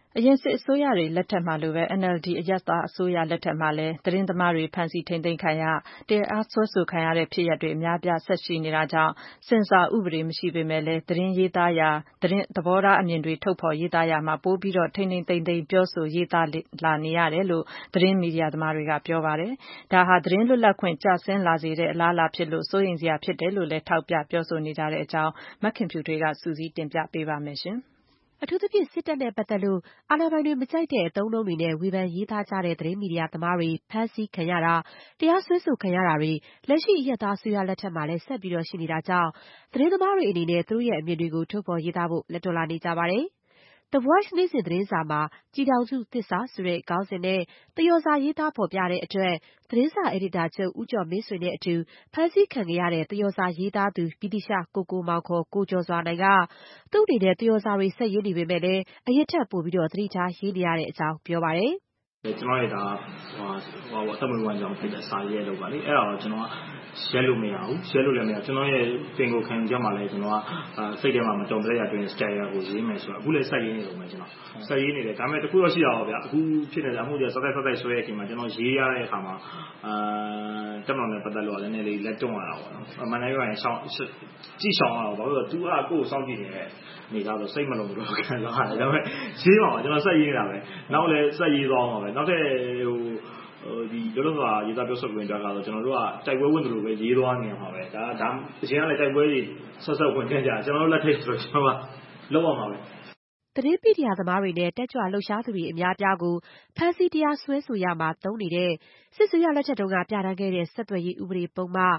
အရင်စစ်အစိုးရတွေလက်ထက်မှာလိုပဲ NLD အရပ်သားအစိုးရလက်ထက်မှာလည်းသတင်းသမားတွေဖမ်းဆီးထိန်းသိမ်းခံရ တရားစွဲဆိုခံရတဲ့ဖြစ်ရပ်တွေအများအပြားဆက်ရှိနေတာကြောင့် ဆင်ဆာဥပဒေမရှိပေမဲ့လည်းသတင်းရေးသားရာ သတင်းသဘောထားအမြင်တွေထုတ်ဖော်ရေးသားရာမှာပိုပြီးထိန်းသိမ်းပြောဆိုရေးသားလာနေရတယ်လို့သတင်းမီဒီယာသမားတွေကပြောပါတယ်။ ဒါဟာသတင်းလွတ်လပ်ခွင့်ကျဆင်းလာစေတဲ့အလားအလာဖြစ်လို့စိုးရိမ်စရာဖြစ်တယ်လို့လည်းထောက်ပြပြောဆိုနေကြတဲ့အကြောင်း မခင်ဖြူထွေးကစုစည်းတင်ပြပေးပါမယ်။အထူးသဖြင့်စစ်တပ်နဲ့ပတ်သက်လို့အာဏာပိုင်တွေမကြိုက်တဲ့အသုံးအနှုန်းတွေနဲ့ဝေဖန်ရေးသားကြတဲ့သတင်းမီဒီယာသမားတွေဖမ်းဆီးခံရတာတရားစွဲဆိုခံရတာတွေလက်ရှိအရပ်သားအစိုးရလက်ထက်မှာလည်းဆက်ရှိနေတာကြောင့်သတင်းသမားတွေအနေနဲ့သူတို့ရဲ့အမြင်တွေကိုထုတ်ဖော်ရေးသားဖို့လက်တွန့်လာနေကြပါတယ်။ The Voice နေ့စဉ်သတင်းစာမှာကျည်ထောင်စုသစ္စာဆိုတဲ့ခေါင်းစဉ်နဲ့သရော်စာရေးသားဖော်ပြတဲ့အတွက်သတင်းစာအယ်ဒီတာချုပ်ဦးကျော်မင်းဆွေနဲ့အတူဖမ်းဆီးခံခဲ့ရတဲ့သရော်စာရေးသားသူဗြိတိသျှကိုကိုမောင် ကိုကျော်စွာနိုင်ကသူ့အနေနဲ့သရော်စာတွေဆက်ရေးနေပေမဲ့လည်းအရင်ထက်ပိုပြီးသတိထားရေးနေရတဲ့အကြောင်းပြောပါတယ်။ "ကျွန်တော်ရဲ့ဒါအသက်မွေးဝမ်းကြောင်းဖြစ်တဲ့စာရေးအလုပ်ပါလေအဲ့ဒါတော့ကျွန်တော်ကရက်လို့မရဘူးရက်လို့လည်းမရကျွန်တော်ရဲ့ပင်ကိုခံယူချက်မှာလည်းကျွန်တော်ကစိတ်ထဲမှာမတုံ့ပြန်ရတွင် style ကိုရေးမယ်ဆိုတော့အခုလည်းဆက်ရေးနေလို့မယ်ကျွန်တော်ဆက်ရေးနေတယ်ဒါပေမဲ့တခုတော့ရှိတာပါဗျာအခုဖြစ်နေတဲ့အမှုတွေစတိုက်ဆွဲတဲ့အချိန်မှာကျွန်တော်ရေးရတဲ့အခါမှာတက်မတော်နဲ့ပတ်သက်လို့လည်းနည်းနည်းလေးလက်တွန့်ရတာပေါ့နော်အမှန်တမ်းပြောရင်ကြည့်ရှောင်ရတော့ဘာလို့လဲသူကကိုယ့်ကိုစောင့်ကြည့်နေတဲ့နေသားဆိုစိတ်မလုံးလို့ခံစားရတယ်ဒါပေမဲ့ရေးပါကျွန်တော်ဆက်ရေးနေတာပဲနောက်လည်းဆက်ရေးသွားအောင်ပါပဲနောက်ထပ်ဒီလောလောဆယ်ရေးသားပြောဆိုခွင့်ကြကတော့ကျွန်တော်တို့ကတိုက်ပွဲဝင်တယ်လို့ပဲရေးသွားနေရမှာပဲဒါအရင်ကလည်းတိုက်ပွဲတွေဆက်ဝင်ခဲ့ကြကျွန်တော်တို့လက်ထက်ဆိုတော့ကျွန်တော်ကလောက်အောင်ပါပဲသတင်းမီဒီယာသမားတွေနဲ့တက်ကြွလှုပ်ရှားသူတွေအများအပြားကိုဖမ်းဆီးတရားစွဲဆိုရာမှာသုံးနေတဲ့စစ်အစိုးရလက်ထက်ကပြဋ္ဌာန်းခဲ့တဲ့ဆက်သွယ်ရေးဥပဒေပုဒ်မ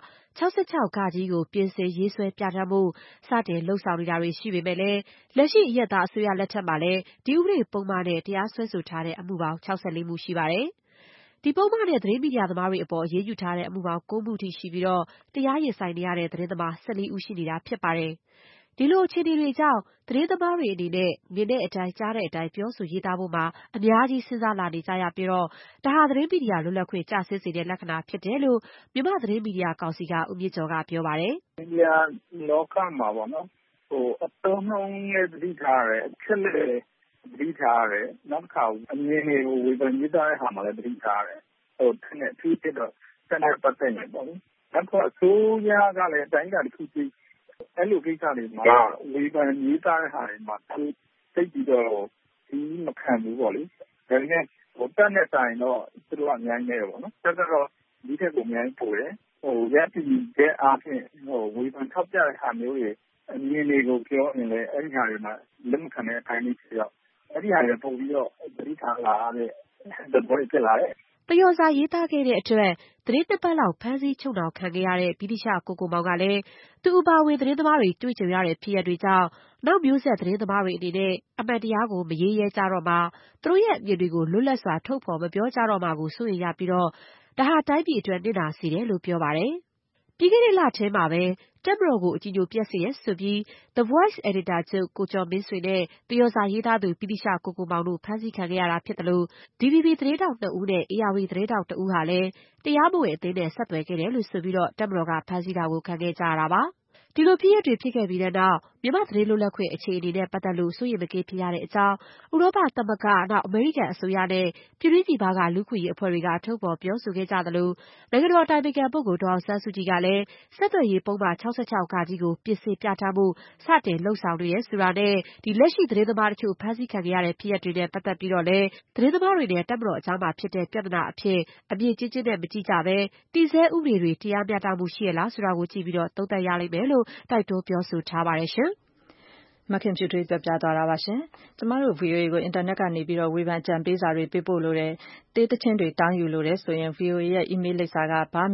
66 ကိုပြင်ဆင်ရေးဆွဲပြဋ္ဌာန်းဖို့စတင်လုပ်ဆောင်နေတာတွေရှိပေမဲ့လည်းလက်ရှိအရပ်သားအစိုးရလက်ထက်မှာလည်းဒီဥပဒေပုဒ်မနဲ့တရားစွဲဆိုထားတဲ့အမှုပေါင်း64မှုရှိပါတယ်။ဒီပုဒ်မနဲ့သတင်းမီဒီယာသမားတွေအပေါ်အရေးယူထားတဲ့အမှုပေါင်း9မှုထိရှိပြီးတရားရင်ဆိုင်နေရတဲ့သတင်းသမား14ဦးရှိနေတာဖြစ်ပါတယ်။ဒီလိုအခြေအနေတွေကြောင့်သတင်းသမားတွေအနေနဲ့မြင်တဲ့အတိုင်းကြားတဲ့အတိုင်းပြောဆိုရေးသားဖို့မှာအများကြီးစဉ်းစားလာနေကြရပြီးဒါဟာသတင်းမီဒီယာလွတ်လပ်ခွင့်ကျဆင်းစေတဲ့လက္ခဏာဖြစ်တယ်လို့မြန်မာသတင်းမီဒီယာကောင်စီကဦးမြင့်ကျော်ကပြောပါတယ်။မီဒီယာလောကမှာပေါ့နော်အသုံးနှုန်းနဲ့သတိထားရတယ်အချက်နဲ့သတိထားရတယ်နောက်တစ်ခါအမြင်တွေကိုဝေဖန်ရေးသားတဲ့ဟာမှာလည်းသတိထားရတယ်အထူးဖြစ်တော့ဆက်နဲ့ပတ်သက်နေပေါ့လေနောက်တစ်ခါအစိုးရကလည်းအတိုင်းအတာတစ်ခုကြည့်အဲ့လိုကိစ္စတွေမှာဝေဖန်ရေးသားတဲ့ဟာတွေမှာသူသိပြီးတော့ဒီမခံဘူးပေါ့လေဒါပေမဲ့တက်နဲ့တိုင်တော့သူတို့ကအများကြီးနေတယ်ပေါ့နော်တက်တော့ဒီထက်ကိုအများကြီးပိုတယ်ရည်တည်တဲ့အားဖြင့်ဝေဖန်ထောက်ပြတဲ့ဟာမျိုးတွေအမြင်တွေကိုပြောရင်လည်းအဲ့ဒီဟာတွေမှာလက်မခံတဲ့အတိုင်းလေးဖြစ်တော့အဲ့ဒီဟာတွေပုံပြီးတော့သတိထားလာတဲ့သဘောတွေဖြစ်လာတယ်သရော်စာရေးသားခဲ့တဲ့အတွက်သတင်းနှစ်ပတ်လောက်ဖမ်းဆီးချုပ်နှောင်ခံခဲ့ရတဲ့ဗြိတိသျှကိုကိုမောင်ကလည်းသူအပါအဝင်သတင်းသမားတွေတွေ့ကြုံရတဲ့ဖြစ်ရပ်တွေကြောင့်နောက်မျိုးဆက်သတင်းသမားတွေအနေနဲ့အမှန်တရားကိုမရေးရဲကြတော့မှာသူတို့ရဲ့အမြင်တွေကိုလွတ်လပ်စွာထုတ်ဖော်မပြောကြတော့မှာကိုစိုးရိမ်ရပြီးဒါဟာတိုင်းပြည်အတွက်နစ်နာစေတယ်လို့ပြောပါတယ်။ပြီးခဲ့တဲ့လထဲမှာပဲတပ်မတော်ကိုအကြည်ညိုပျက်စေတယ်ဆိုပြီး The Voice အယ်ဒီတာချုပ်ကိုကျော်မင်းဆွေနဲ့သရော်စာရေးသားသူဗြိတိသျှကိုကိုမောင်တို့ဖမ်းဆီးခံခဲ့ရတာဖြစ်သလို DVB သတင်းထောက်2ဦးနဲ့ဧရာဝတီသတင်းထောက်1ဦးဟာလည်းတရားမဝင်အသင်းနဲ့ဆက်သွယ်ခဲ့တယ်လို့ဆိုပြီးတပ်မတော်ကဖမ်းဆီးတာခံခဲ့ကြရတာပါ။ဒီလိုဖြစ်ရပ်တွေဖြစ်ခဲ့ပြီးတဲ့နောက်မြန်မာသတင်းလွတ်လပ်ခွင့်အခြေအနေနဲ့ပတ်သက်လို့စိုးရိမ်မကင်းဖြစ်ရတဲ့အကြောင်းဥရောပသမဂ္ဂအမေရိကန်အစိုးရနဲ့ပြည်တွင်းပြည်ပကလူ့အခွင့်အရေးအဖွဲ့တွေကထုတ်ဖော်ပြောဆိုခဲ့ကြသလိုနိုင်ငံတော်အတိုင်ပင်ခံပုဂ္ဂိုလ်ဒေါ်အောင်ဆန်းစုကြည်ကလည်းဆက်သွယ်ရေးပုဒ်မ66 ကိုပြင်ဆင်ပြဋ္ဌာန်းဖို့စတင်လုပ်ဆောင်နေတယ်ဆိုတာနဲ့လက်ရှိသတင်းသမားတချို့ဖမ်းဆီးခံခဲ့ရတဲ့ဖြစ်ရပ်တွေနဲ့ပတ်သက်ပြီးတော့လည်းသတင်းသမားတွေနဲ့တပ်မတော်အကြားမှာဖြစ်တဲ့ပြဿနာအဖြစ်အမြင်ကျဉ်းကျဉ်းနဲ့မကြည့်ကြဘဲတည်ဆဲဥပဒေတွေတရားမျှတမှုရှိရဲ့လားဆိုတာကိုကြည့်ပြီးသုံးသပ်ရလိမ့်မယ်လို့တိုက်တွန်းပြောဆိုထားပါတယ်ရှင်မခင်ဖြူထွေးပြောပြသွားတာပါရှင်။ကျမတို့ VOA ကိုအင်တာနက်ကနေပြီးဝေဖန်ကြံပေးစာတွေပေးပို့လို့တယ်။တေးသချင်းတွေတောင်းယူလို့တယ်ဆိုရင် VOA ရဲ့ email လိပ်စာက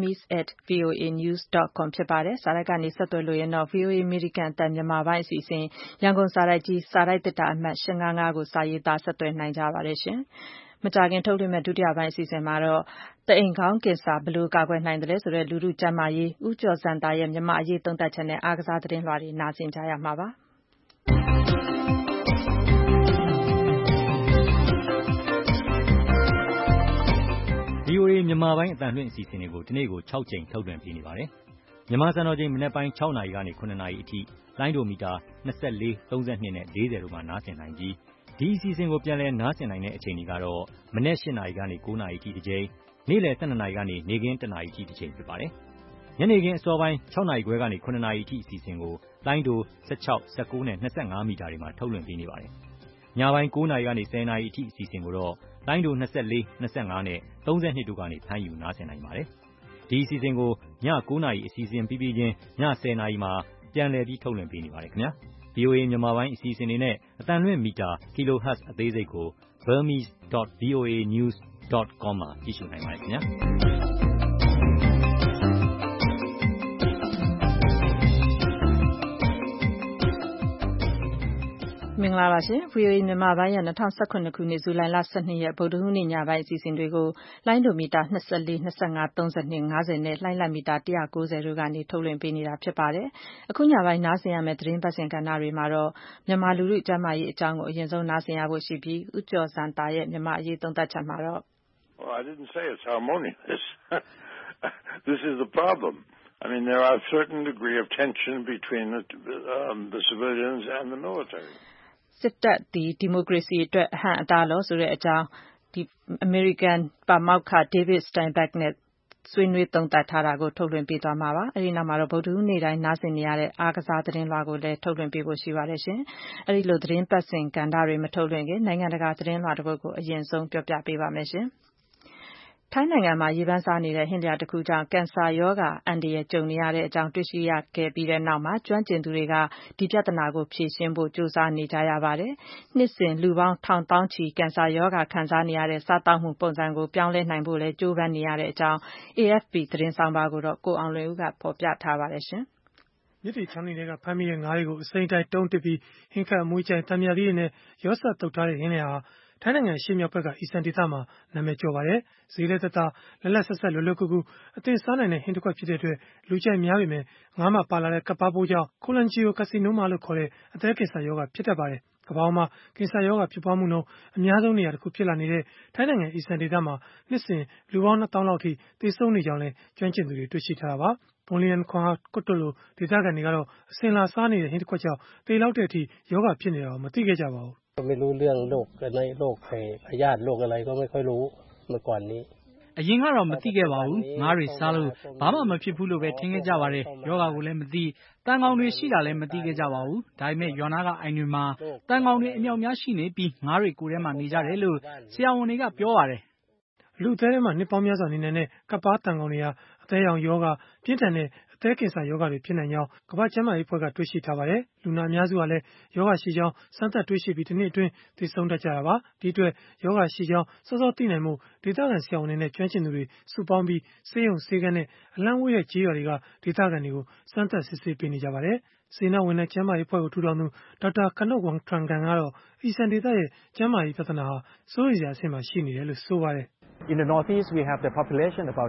burmese@voanews.com ဖြစ်ပါတယ်။စာတိုက်ကနေဆက်သွယ်လို့ရင်တော့ VOA အမေရိကန်အသံမြန်မာပိုင်းအစီအစဉ်ရန်ကုန်စာတိုက်ကြီးစာတိုက်သေတ္တာအမှတ်855ကိုစာရေးသားဆက်သွယ်နိုင်ကြပါတယ်ရှင်။မကြာခင်ထုတ်လွှင့်မယ့်ဒုတိယပိုင်းအစီအစဉ်မှာတော့တအိမ်ခေါင်းကင်ဆာဘယ်လိုကာကွယ်နိုင်သလဲဆိုတဲ့လူထုကျန်းမာရေးဦးကျော်ဇံသာရဲ့မြန်မာအရေးသုံးသပ်ချက်နဲ့အားကစားသတင်းလွှာတွေနားဆင်ကြရမှာပါ။ VOA မြန်မာပိုင်းအသံလွှင့်အစီအစဉ်တွေကိုဒီနေ့ကို6ကြိမ်ထုတ်လွှင့်ပေးနေပါတယ်။မြန်မာစံတော်ချိန်မနက်ပိုင်း6နာရီကနေ9နာရီအထိလိုင်းဒိုမီတာ24 32နဲ့40တို့မှာနားဆင်နိုင်ပြီးဒီအစီအစဉ်ကိုပြန်လည်နားဆင်နိုင်တဲ့အချိန်တွေကတော့မနက် 8 နာရီကနေ 9 နာရီအထိတစ်ကြိမ်နေ့လယ် 12 နာရီကနေနေ့ခင်း 1 နာရီအထိတစ်ချိန်ဖြစ်ပါတယ်ညနေခင်းအစောပိုင်း 6 နာရီခွဲကနေ 9 နာရီအထိအစီအစဉ်ကိုလိုင်းတို 16, 19 နဲ့ 25 မီတာတွေမှာထုတ်လွှင့်ပေးနေပါတယ်ညပိုင်း 9 နာရီကနေ 10 နာရီအထိအစီအစဉ်ကိုတော့လိုင်းတို 24, 25 နဲ့ 32 တို့ကနေဖမ်းယူနားဆင်နိုင်ပါတယ်ဒီအစီအစဉ်ကိုည 9 နာရီအစီအစဉ်ပြီးပြီးချင်းည 10 နာရီမှာပြန်လည်ပြီးထုတ်လွှင့်ပေးနေပါတယ်ခင်ဗျာVOA မြန်မာပိုင်းအစီအစဉ်တွေနဲ့အတန်လွင့်မီတာ kilohertz အသေးစိတ်ကို burmese.voanews.com မှာကြည့်ရှုနိုင်ပါတယ်ခင်ဗျာမင်္ဂလာပါရှင် VOA မြန်မာပိုင်းရဲ့2019ခုနှစ်ဇူလိုင်လ12ရက်ဗုဒ္ဓဟူးနေ့ညပိုင်းအစီအစဉ်တွေကိုလိုင်းဒိုမီတာ24 25 32 50နဲ့လိုင်းလတ်မီတာ190တို့ကနေထုတ်လွှင့်ပေးနေတာဖြစ်ပါတယ်အခုညပိုင်းနားဆင်ရမယ့်သတင်းပတ်စဉ်ကဏ္ဍတွေမှာတော့မြန်မာလူထုကျန်းမာရေးအကြောင်းကိုအရင်ဆုံးနားဆင်ရဖို့ရှိပြီးဦးကျော်စံတာရဲ့မြန်မာအရေးသုံးသပ်ချက်မှာတော့ I didn't say it's harmonious. This is the problem. I mean, there are a certain degree of tension between the civilians and the military. စစ်တပ်ဒီမိုကရေစီအတွက်အဟန့်အတားလို့ဆိုတဲ့အကြောင်းဒီ American ပါမောက္ခ David Steinberg နဲ့ဆွေးနွေးသုံးသပ်ထားတာကိုထုတ်လွှင့်ပေးသွားမှာပါအဲဒီနောက်မှာတော့ဗုဒ္ဓဟူးနေ့တိုင်းနားဆင်နေရတဲ့အားကစားသတင်းလွှာကိုလည်းထုတ်လွှင့်ပေးဖို့ရှိပါတယ်ရှင်အဲဒီလိုသတင်းပတ်စဉ်ကဏ္ဍတွေမထုတ်လွှင့်ခင်နိုင်ငံတကာသတင်းလွှာတစ်ပုဒ်ကိုအရင်ဆုံးပြောပြပေးပါမယ်ရှင်ထိုင်းနိုင်ငံမှာရေပန်းစားနေတဲ့ဟင်းလျာတစ်ခုကြောင့်ကင်ဆာရောဂါအန္တရာယ်ကြုံနေရတဲ့အကြောင်းတွေ့ရှိရခဲ့ပြီးတဲ့နောက်မှာကျွမ်းကျင်သူတွေကဒီပြဿနာကိုဖြေရှင်းဖို့ကြိုးစားနေကြရပါတယ်။နှစ်စဉ်လူပေါင်းထောင်သောင်းချီကင်ဆာရောဂါခံစားနေရတဲ့စားတောက်မှုပုံစံကိုပြောင်းလဲနိုင်ဖို့လည်းကြိုးပမ်းနေရတဲ့အကြောင်း AFP သတင်းဆောင်ပါကိုတော့ကိုအောင်လွင်ဦးကဖော်ပြထားပါတယ်ရှင်။မြစ်တီချောင်းတွေကဖမ်းမိတဲ့ငါးတွေကိုအစိမ်းတိုင်းတုံးတစ်ပြီးဟင်းခတ်အမွှေးချိုင်တံမြာသီးတွေနဲ့ရောဆက်တုပ်ထားတဲ့ဟင်းလျာဟာထိုင်းနိုင်ငံရှေ့မြောက်ဘက်ကအီဆန်ဒေသမှာနာမည်ကျော်ပါတယ်။ဈေးလဲသက်သာလက်လက်ဆက်ဆက်လွယ်လွယ်ကူကူအသင်စားနိုင်တဲ့ဟင်းတစ်ခွက်ဖြစ်တဲ့အတွက်လူကြိုက်များပေမဲ့ငါးမှာပါလာတဲ့ကပ်ပါးပိုးကြောင့်ကိုလန်ဂျီယိုကာစီနိုမာလို့ခေါ်တဲ့အသည်းကင်ဆာရောဂါဖြစ်တတ်ပါတယ်။ကမ္ဘာမှာကင်ဆာရောဂါဖြစ်ပွားမှုနှုန်းအများဆုံးနေရာတစ်ခုဖြစ်လာနေတဲ့ထိုင်းနိုင်ငံအီဆန်ဒေသမှာနှစ်စဉ်လူပေါင်း 2000 လောက်ထိသေဆုံးနေကြောင်းလည်းကျွမ်းကျင်သူတွေတွေ့ရှိထားတာပါ။ဘွန်လီယန်ခွန်ဟာကွတ်တိုလိုဒေသခံတွေကတော့အစင်လာစားနေတဲ့ဟင်းတစ်ခွက်ကြောင့်သေလောက်တဲ့အထိယောဂဖြစ်နေတာကိုမသိခဲ့ကြပါဘူးไม่รู้เรื่องโรคในโรคพยาธิโรคอะไรก็ไม่ค่อยรู้เมื่อก่อนนี้အရင်ကတော့မသိခဲ့ပါဘူးငါးတွေစားလို့ဘာမှမဖြစ်ဘူးလို့ပဲထင်ခဲ့ကြပါတယ်ယောဂါကိုလည်းမသိတန်ကောင်တွေရှိတာလည်းမသိခဲ့ကြပါဘူးဒါပေမဲ့ရွာနာကအိုင်တွေမှာတန်ကောင်တွေအမြောက်များရှိနေပြီးငါးတွေကိုယ်ထဲမှာနေကြတယ်လို့ဆရာဝန်တွေကပြောပါတယ်လူအသေးထဲမှာနှစ်ပေါင်းများစွာနေနိုင်တဲ့ကပ်ပါးတန်ကောင်တွေဟာအသေးရောင်ယောဂပြင်းထန်တဲ့အသည်းကင်ဆာယောဂတွေဖြစ်နိုင်ကြောင်းကမ္ဘာ့ကျန်းမာရေးအဖွဲ့ကတွေ့ရှိထားပါတယ်။လူနာအများစုဟာလည်းယောဂရှိကြောင်းစမ်းသပ်တွေ့ရှိပြီးတစ်နှစ်အတွင်းသေဆုံးတတ်ကြတာပါ။ဒီအတွက်ယောဂရှိကြောင်းစောစောသိနိုင်မှုဒေသခံဆရာဝန်တွေနဲ့ကျွမ်းကျင်သူတွေစုပေါင်းပြီးဆေးရုံဆေးခန်းနဲ့အလံဝေးတဲ့ကြေးရွာတွေကဒေသခံတွေကိုစမ်းသပ်စစ်ဆေးပေးနေကြပါတယ်။စေနာဝင်တဲ့ကျန်းမာရေးအဖွဲ့ကိုထူထောင်သူဒေါက်တာကနုတ်ဝမ်ထရန်ကန်ကတော့အီဆန်ဒေသရဲ့ကျန်းမာရေးပြဿနာဟာစိုးရိမ်စရာအဆင့်မှာရှိနေတယ်လို့ဆိုပါတယ် In the northeast, we have the population about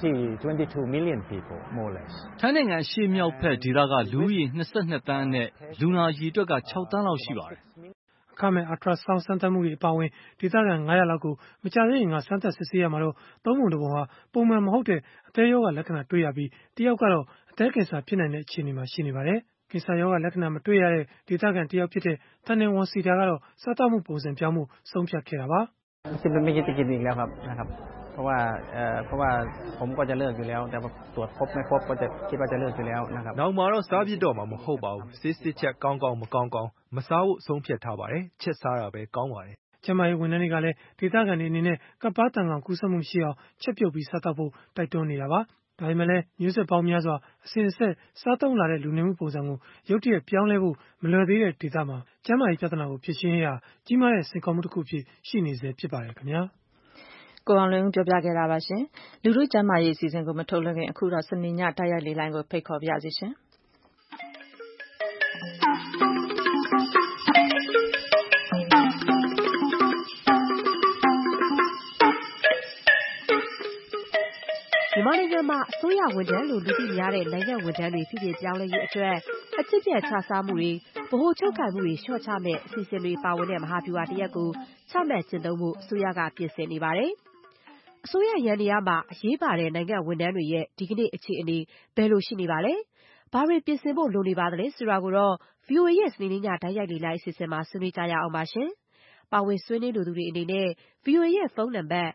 22 million people, more or less. ထိုင်းနိုင်ငံရှေ့မြောက်ဘက်ဒေသကလူဦးရေ22သန်းနဲ့လူနာအရေအတွက်က6သန်းလောက်ရှိပါတယ်။အခမဲ့ ultrasound စမ်းသပ်မှုတွေအပါအဝင်ဒေသခံ900လောက်ကိုမကြာသေးခင်ကစမ်းသပ်စစ်ဆေးရမှာတော့3ပုံ1ပုံဟာပုံမှန်မဟုတ်တဲ့အသည်းယောဂလက္ခဏာတွေ့ရပြီးတယောက်ကတော့အသည်းကင်ဆာဖြစ်နိုင်တဲ့အခြေအနေမှာရှိနေပါတယ်။ကင်ဆာယောဂလက္ခဏာမတွေ့ရတဲ့ဒေသခံတယောက်ဖြစ်တဲ့တန်နင်ဝန်စီတာကတော့စားတောက်မှုပုံစံပြောင်းမှုဆုံးဖြတ်ခဲ့တာပါไม่คิดจะกินอีกแล้วครับนะครับเพราะว่าผมก็จะเลิกอยู่แล้วแต่ตรวจพบไม่พบก็จะคิดว่าจะเลิกอยู่แล้วนะครับနောက်မှာတော့စားပြစ်တော့မှာမဟုတ်ပါဘူးစစ်စစ်ချက်ကောင်းကောင်းမကောင်းကောင်းမစားဖို့ဆုံးဖြတ်ထားပါတယ်ချက်စားတာပဲကောင်းပါတယ်ကျမရဲ့ဝန်ထမ်းတွေကလည်းဒေသခံတွေအနေနဲ့ကပ်ပါးတန်ကောင်ကူးစက်မှုရှိအောင်ချက်ပြုတ်ပြီးစားတော့ဖို့တိုက်တွန်းနေတာပါဒါပေမဲ့လည်းမျိုးဆက်ပေါင်းများစွာအစဉ်အဆက်စားသုံးလာတဲ့လူနေမှုပုံစံကိုရုတ်တရက်ပြောင်းလဲဖို့မလွယ်သေးတဲ့ဒေသမှာကျန်းမာရေးပြဿနာကိုဖြေရှင်းရကြီးမားတဲ့စိန်ခေါ်မှုတစ်ခုဖြစ်ရှိနေစေဖြစ်ပါတယ်ခင်ဗျာကိုအောင်လွင်ဦးပြောပြခဲ့တာပါရှင်လူထုကျန်းမာရေးအစီအစဉ်ကိုမထုတ်လွှင့်ခင်အခုတော့စနေညတိုက်ရိုက်လေးလိုင်းကိုဖိတ်ခေါ်ပြရစီရှင်မြန်မာနိုင်ငံမှာအစိုးရဝန်ထမ်းလို့လူသိများတဲ့နိုင်ငံဝန်ထမ်းတွေပြည်ပြပြောင်းလဲရေးအတွက်အကျင့်ပြတ်ခြစားမှုတွေဗဟိုချုပ်ကိုင်မှုတွေလျှော့ချမဲ့အစီအစဉ်တွေပါဝင်တဲ့မဟာဗျူဟာတစ်ရပ်ကိုချမှတ်ကျင့်သုံးဖို့အစိုးရကပြင်ဆင်နေပါတယ်။အစိုးရရန်နေရမှာအရေးပါတဲ့နိုင်ငံဝန်ထမ်းတွေရဲ့ဒီကနေ့အခြေအနေဘယ်လိုရှိနေပါလဲ။ဘာတွေပြင်ဆင်ဖို့လိုနေပါသလဲဆိုတာကိုတော့ VOA ရဲ့စနေနေ့ညတိုက်ရိုက်လေ့လာအစီအစဉ်မှာဆွေးနွေးကြရအောင်ပါရှင်။ပါဝင်ဆွေးနွေးလိုသူတွေအနေနဲ့ VOA ရဲ့ဖုန်းနံပါတ်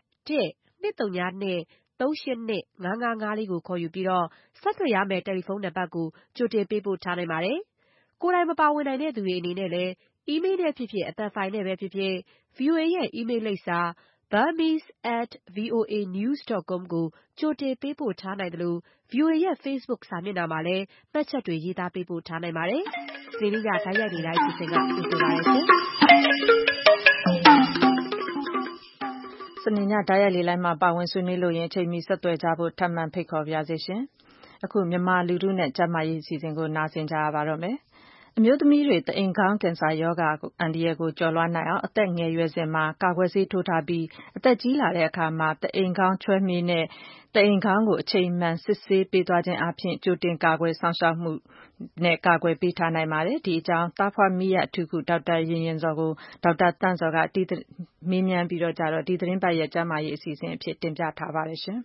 1-202-382-5554 ကိုခေါ်ယူပြီးဆက်သွယ်ရမယ့်တယ်လီဖုန်းနံပါတ်ကိုကြိုတင်ပေးပို့ထားနိုင်ပါတယ်။ကိုယ်တိုင်မပါဝင်နိုင်တဲ့သူတွေအနေနဲ့လည်း အီးမေးလ်နဲ့ဖြစ်ဖြစ်အသံဖိုင်နဲ့ပဲဖြစ်ဖြစ် VOA ရဲ့အီးမေးလ်လိပ်စာ burmese@voanews.com ကိုကြိုတင်ပေးပို့ထားနိုင်သလို VOA ရဲ့ Facebook စာမျက်နှာမှာလည်းမှတ်ချက်တွေရေးသားပေးပို့ထားနိုင်ပါတယ်။စနေနေ့ညတိုင်းရိုက်နေတဲ့အစီအစဉ်ကကြိုဆိုပါရစေ။စနေညဓာတ်ရိုက်လေလိုင်းမှာပါဝင်ဆွေးနွေးလို့ရင်အချိန်မီဆက်သွယ်ကြဖို့ထပ်မံဖိတ်ခေါ်ပါရစေရှင်။အခုမြန်မာလူထုနဲ့ကျန်းမာရေးအစီအစဉ်ကိုနားဆင်ကြရပါတော့မယ်။အမျိုးသမီးတွေတအိမ်ခေါင်းကင်ဆာရောဂါအန္တရာယ်ကိုကျော်လွှားနိုင်အောင်အသက်ငယ်ရွယ်စဉ်မှာကာကွယ်ဆေးထိုးထားပြီးအသက်ကြီးလာတဲ့အခါမှာတအိမ်ခေါင်းချွဲမြီးနဲ့တအိမ်ခေါင်းကိုအချိန်မှန်စစ်ဆေးပေးသွားခြင်းအပြင်ကြိုတင်ကာကွယ်စောင့်ရှောက်မှုနဲ့ကာကွယ်ပေးထားနိုင်ပါတယ်။ဒီအကြောင်းသားဖွားမိရအထူးကုဒေါက်တာရင်ရင်စောကိုဒေါက်တာတန့်စောကမေးမြန်းပြီးတော့ဒီသတင်းပတ်ရဲ့ကျန်းမာရေးအစီအစဉ်အဖြစ်တင်ပြထားပါတယ်ရှင်။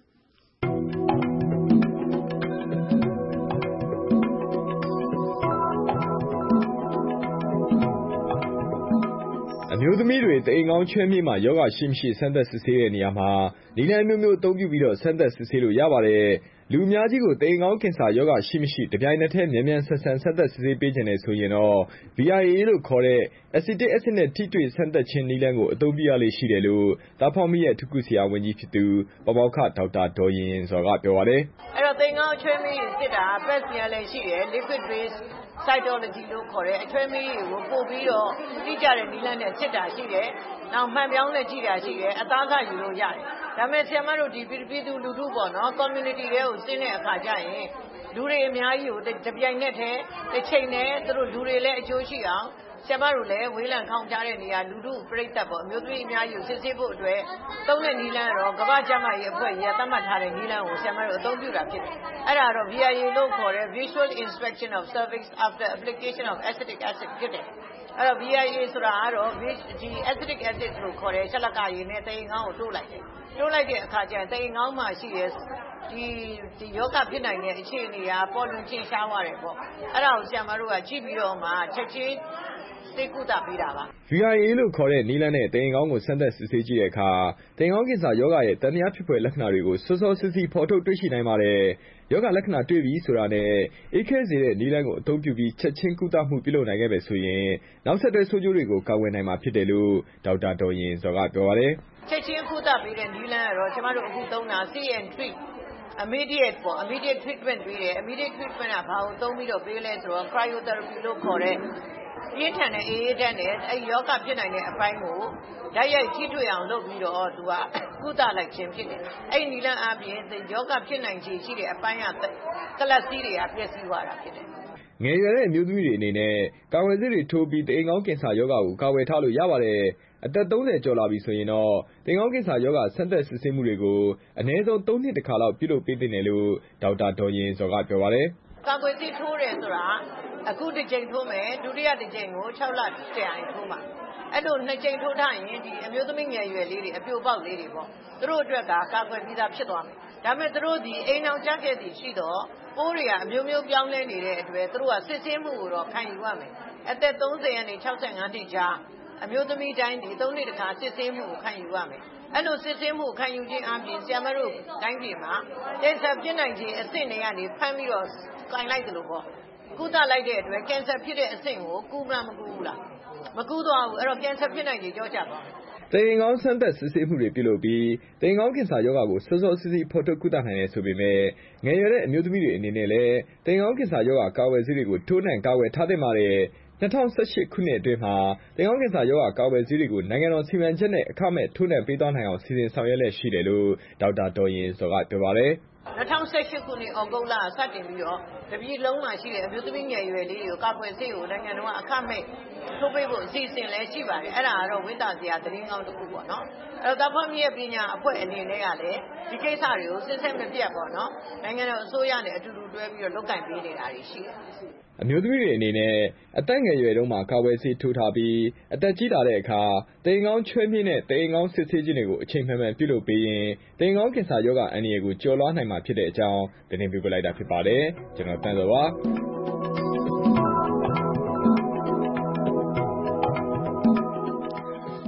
အမျိုးသမီးတွေတအိမ်ခေါင်းချွဲမြီးမှာယောဂရှိမရှိစမ်းသပ်စစ်ဆေးတဲ့နေရာမှာနည်းလမ်းမျိုးမျိုးအသုံးပြုပြီးစမ်းသပ်စစ်ဆေးလို့ရပါတယ်။လူအများကြီးကိုတအိမ်ခေါင်းကင်ဆာယောဂရှိမရှိတပြိုင်နက်တည်းမြန်မြန်ဆန်ဆန်စမ်းသပ်စစ်ဆေးပေးခြင်းနဲ့ဆိုရင်တော့ VIA လို့ခေါ်တဲ့ acetic acid နဲ့ထိတွေ့စမ်းသပ်ခြင်းနည်းလမ်းကိုအသုံးပြုရလေ့ရှိတယ်လို့သားဖွားမိရဲ့အထူးကုဆရာဝန်ကြီးဖြစ်သူပမောက္ခဒေါက်တာဒေါ်ရင်ရင်စောကပြောပါတယ်။အဲ့တော့တအိမ်ခေါင်းချွဲမြီးစစ်တာ PET scan လည်းရှိတယ် liquid based cytology လို့ခေါ်တဲ့အချွဲမြီးကိုပို့ပြီးတော့တိကျတဲ့နည်းလမ်းနဲ့စစ်တာရှိတယ်။နောက်မှန်ပြောင်းနဲ့ကြည့်တာရှိတယ်။အသားကယူလို့ရတယ်။ဒါပေမဲ့ဆရာမတို့ဒီပြည်သူလူထုပေါ့နော် community တွေကိုဆင်းတဲ့အခါကျရင်လူတွေအများကြီးကိုတပြိုင်နက်တည်းတစ်ချိန်နဲ့သူတို့လူတွေလည်းအကျိုးရှိအောင်ဆရာမတို့လည်းဝေးလံခေါင်ကြားတဲ့နေရာလူထုပြိတ္တပေါ့အမျိုးသမီးအများကြီးကိုစစ်ဆေးဖို့အတွက်သုံးတဲ့နည်းလမ်းတော့ကမ္ဘာ့ကျန်းမာရေးအဖွဲ့ကြီးကသတ်မှတ်ထားတဲ့နည်းလမ်းကိုဆရာမတို့အသုံးပြုတာဖြစ်တယ်။အဲ့ဒါတော့ VIA လို့ခေါ်တဲ့ Visual Inspection of Cervix After Application of Acetic Acid ဖြစ်တယ်။အဲ့တော့ VIA ဆိုတာကတော့ဒီ acetic acid လို့ခေါ်တဲ့ချက်လက္ခရည်နဲ့တအိမ်ခေါင်းကိုတိုးလိုက်တယ်။တိုးလိုက်တဲ့အခါကျရင်တအိမ်ခေါင်းမှာရှိတဲ့ဒီယောဂဖြစ်နိုင်တဲ့အခြေအနေကပေါ်လွင်ထင်ရှားသွားတယ်ပေါ့။အဲ့ဒါကိုဆရာမတို့ကကြည့်ပြီးတော့မှချက်ချင်းစိတ်ကူတာပေးတာပါ။ VIA လို့ခေါ်တဲ့နည်းလမ်းနဲ့တအိမ်ခေါင်းကိုစမ်းသပ်စစ်ဆေးကြည့်တဲ့အခါတအိမ်ခေါင်းကင်ဆာယောဂရဲ့တန်တရားဖြစ်ဖွယ်လက္ခဏာတွေကိုစောစောစီးစီးဖော်ထုတ်တွေ့ရှိနိုင်ပါတယ်။ယောဂလက္ခဏာတွေ့ပြီဆိုတာနဲ့အေးခဲစေတဲ့နည်းလမ်းကိုအသုံးပြုပြီးချက်ချင်းကုသမှုပြုလုပ်နိုင်ခဲ့ပဲဆိုရင်နောက်ဆက်တွဲဆိုးကျိုးတွေကိုကာကွယ်နိုင်မှာဖြစ်တယ်လို့ဒေါက်တာဒေါ်ရင်စောကပြောပါတယ်။ချက်ချင်းကုသပေးတဲ့နည်းလမ်းကတော့ကျမတို့အခုသုံးတာ See and Treat immediate ပေါ့ immediate treatment ပေးတယ် immediate treatment ကဘာကိုသုံးပြီးတော့ပေးလဲဆိုတော့ cryotherapy လို့ခေါ်တဲ့ပြင်းထန်တဲ့အေးအေးဓာတ်နဲ့အဲ့ယောဂဖြစ်နိုင်တဲ့အပိုင်းကိုဓာတ်ရိုက်ထိတွေ့အောင်လုပ်ပြီးတော့သူကကုသလိုက်ခြင်းဖြစ်တယ်။အဲ့ဒီနည်းလမ်းအပြင်ယောဂဖြစ်နိုင်ခြေရှိတဲ့အပိုင်းကကလပ်စီးတွေကပျက်စီးသွားတာဖြစ်တယ်။ငယ်ရွယ်တဲ့အမျိုးသမီးတွေအနေနဲ့ကာကွယ်ဆေးတွေထိုးပြီးတအိမ်ခေါင်းကင်ဆာယောဂကိုကာကွယ်ထားလို့ရပါတယ်။အသက်30ကျော်လာပြီဆိုရင်တော့တအိမ်ခေါင်းကင်ဆာယောဂစမ်းသပ်စစ်ဆေးမှုတွေကိုအနည်းဆုံး3နှစ်တစ်ခါလောက်ပြုလုပ်ပေးသင့်တယ်လို့ဒေါက်တာဒေါ်ရင်စောကပြောပါတယ်။ကာကွယ်ဆေးထိုးတယ်ဆိုတာအခုတစ်ကြိမ်ထိုးမယ်ဒုတိယတစ်ကြိမ်ကို6လကြာရင်ထိုးမှာအဲ့လို2ကြိမ်ထိုးထားရင်ဒီအမျိုးသမီးငယ်ရွယ်လေးတွေအပြိုပေါက်လေးတွေပေါ့သူတို့အတွက်ကကာကွယ်ပြီးသားဖြစ်သွားမယ်ဒါပေမဲ့သူတို့ဒီအိမ်အောင်ကြက်ခဲ့သည်ရှိတော့ပိုးတွေကအမျိုးမျိုးပြောင်းလဲနေတဲ့အတွက်သူတို့ကစစ်ဆေးမှုကိုတော့ခံယူရမယ်အသက်30ကနေ65နှစ်ကြားအမျိုးသမီးတိုင်းဒီ3နှစ်တခါစစ်ဆေးမှုကိုခံယူရမယ်အဲ့လိုစစ်ဆေးမှုခံယူခြင်းအပြင်ဆရာမတို့တိုင်းပြည်မှာကင်ဆာပြစ်နိုင်ခြင်းအဆင့်တွေကနေဖမ်းပြီးတော့ကင်လိုက်တယ်လို့ပေါ့ကုသလိုက်တဲ့အတွက်ကင်ဆာဖြစ်တဲ့အဆင့်ကိုကူမလားမကူဘူးလားမကူတော့ဘူးအဲ့တော့ကင်ဆာဖြစ်နိုင်ခြင်းကြောက်ကြပါတအိမ်ခေါင်းစမ်းသပ်စစ်ဆေးမှုတွေပြုလုပ်ပြီးတအိမ်ခေါင်းကင်ဆာယောဂကိုစောစောစီးစီးဖော်ထုတ်ကုသနိုင်တယ်ဆိုပေမဲ့ငယ်ရွယ်တဲ့အမျိုးသမီးတွေအနေနဲ့လည်းတအိမ်ခေါင်းကင်ဆာယောဂကာကွယ်ဆေးတွေကိုထိုးနှံကာကွယ်ထားသင့်ပါတယ်2018ခုနှစ်အတွင်းမှာတအိမ်ခေါင်းကင်ဆာယောဂကာကွယ်ဆေးတွေကိုနိုင်ငံတော်စီမံချက်နဲ့အခမဲ့ထိုးနှံပေးသွားနိုင်အောင်စီစဉ်ဆောင်ရွက်လျက်ရှိတယ်လို့ဒေါက်တာဒေါ်ရင်စောကပြောပါတယ် 2018ခုနှစ်ဩဂုတ်လစတင်ပြီးတော့တပြည်လုံးမှာရှိတဲ့အမျိုးသမီးငယ်ရွယ်လေးတွေကိုကာကွယ်ဆေးကိုနိုင်ငံတော်ကအခမဲ့ထိုးပေးဖို့အစီအစဉ်လည်းရှိပါတယ်အဲ့ဒါကတော့ဝိသစရာသတင်းကောင်းတစ်ခုပေါ့နော်အဲ့တော့တပ်ဖွဲ့မြရဲ့ပညာအဖွဲ့အနေနဲ့ကလည်းဒီကိစ္စတွေကိုစစ်စစ်မပြတ်ပေါ့နော်နိုင်ငံတော်အစိုးရနဲ့အတူတူတွဲပြီးတော့လုပ်ကင်ပေးနေတာတွေရှိတယ်အမျိုးသမီးတွေအနေနဲ့အသက်ငယ်ရွယ်တုန်းမှာကာကွယ်ဆေးထိုးထားပြီးအသက်ကြီးလာတဲ့အခါတအိမ်ခေါင်းချွဲမြင့်တဲ့တအိမ်ခေါင်းစစ်ဆေးခြင်းတွေကိုအချိန်မှန်မှန်ပြုလုပ်ပေးရင်တအိမ်ခေါင်းကင်ဆာရောဂါအန္တရာယ်ကိုကျော်လွှားနိုင်မှာဖြစ်တဲ့အကြောင်းတင်ပြပေးလိုက်တာဖြစ်ပါတယ်ကျွန်တော်တန်းစောပါ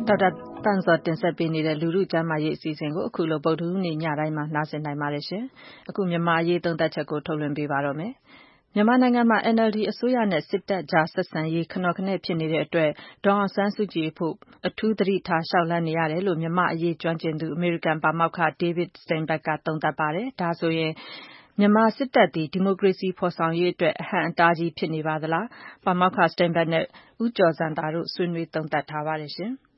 ဒေါက်တာသန့်ဇော်တင်ဆက်ပေးနေတဲ့လူထုကျန်းမာရေးအစီအစဉ်ကိုအခုလိုဗုဒ္ဓဟူးနေ့ညတိုင်းမှာနားဆင်နိုင်ပါတယ်ရှင်။အခုမြန်မာအရေးသုံးသပ်ချက်ကိုထုတ်လွှင့်ပေးပါတော့မယ်။မြန်မာနိုင်ငံမှာ NLD အစိုးရနဲ့စစ်တပ်ကြားဆက်ဆံရေးခနော်ခနဲ့ဖြစ်နေတဲ့အတွက်ဒေါ်အောင်ဆန်းစုကြည်ဖို့အထူးသတိထားလျှောက်လန်းနေရတယ်လို့မြန်မာအရေးကျွမ်းကျင်သူအမေရိကန်ပါမောက္ခ David Steinberg ကသုံးသပ်ပါတယ်။ဒါဆိုရင်မြန်မာစစ်တပ်သည်ဒီမိုကရေစီဖော်ဆောင်ရေးအတွက်အဟန့်အတားကြီးဖြစ်နေပါသလား။ပါမောက္ခ Steinberg နဲ့ဦးကျော်ဇံသာတို့ဆွေးနွေးသုံးသပ်ထားပါတယ်ရှင်။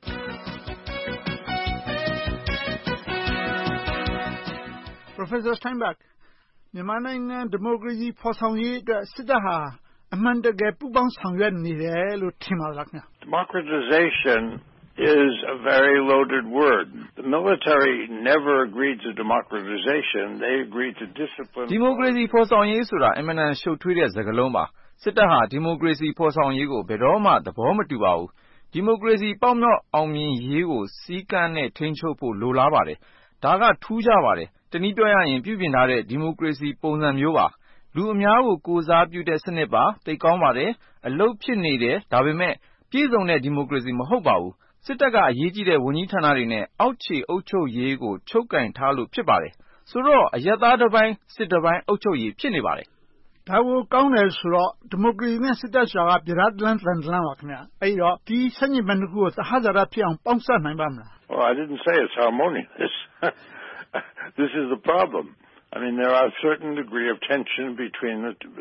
Professor Steinberg မြန်မာနိုင်ငံဒီမိုကရေစီဖော်ဆောင်ရေးအတွက်စစ်တပ်ဟာအမှန်တကယ်ပူးပေါင်းဆောင်ရွက်နေတယ်လို့ထင်ပါလားခင်ဗျာ Democratization is a very loaded word. The military never agreed to democratization. They agreed to discipline. ဒီမိုကရေစီဖော်ဆောင်ရေးဆိုတာအမှန်တန်ရှုပ်ထွေးတဲ့စကားလုံးပါစစ်တပ်ဟာဒီမိုကရေစီဖော်ဆောင်ရေးကိုဘယ်တော့မှသဘောမတူပါဘူးဒီမိုကရေစီပေါက်မြောက်အောင်မြင်ရေးကိုစီးကမ်းနဲ့ထိန်းချုပ်ဖို့လိုလားပါတယ်ဒါကထူးခြားပါတယ်တနည်းပြောရရင်ပြုပြင်ထားတဲ့ဒီမိုကရေစီပုံစံမျိုးပါလူအများကိုကိုစားပြုတဲ့စနစ်ပါသိကောင်းပါတယ်အလုပ်ဖြစ်နေတယ်ဒါပေမဲ့ပြည့်စုံတဲ့ဒီမိုကရေစီမဟုတ်ပါဘူးစစ်တပ်ကအရေးကြီးတဲ့ဝန်ကြီးဌာနတွေနဲ့အောက်ခြေအုပ်ချုပ်ရေးကိုချုပ်ကင်ထားလို့ဖြစ်ပါတယ်ဆိုတော့အရက်သားတစ်ပိုင်းစစ်တစ်ပိုင်းအုပ်ချုပ်ရေးဖြစ်နေပါတယ်ဒါကိုကောင်းတယ်ဆိုတော့ဒီမိုကရေစီနဲ့စစ်တပ်ဆိုတာကပြဒါတလန်းတန်တလန်းပါခင်ဗျအဲ့တော့ဒီစနစ်ဘက်တစ်ခုကိုသဟဇာတဖြစ်အောင်ပေါင်းစပ်နိုင်ပါမလား Oh, I didn't say it's harmonious. This is the problem. I mean, there are a certain degree of tension between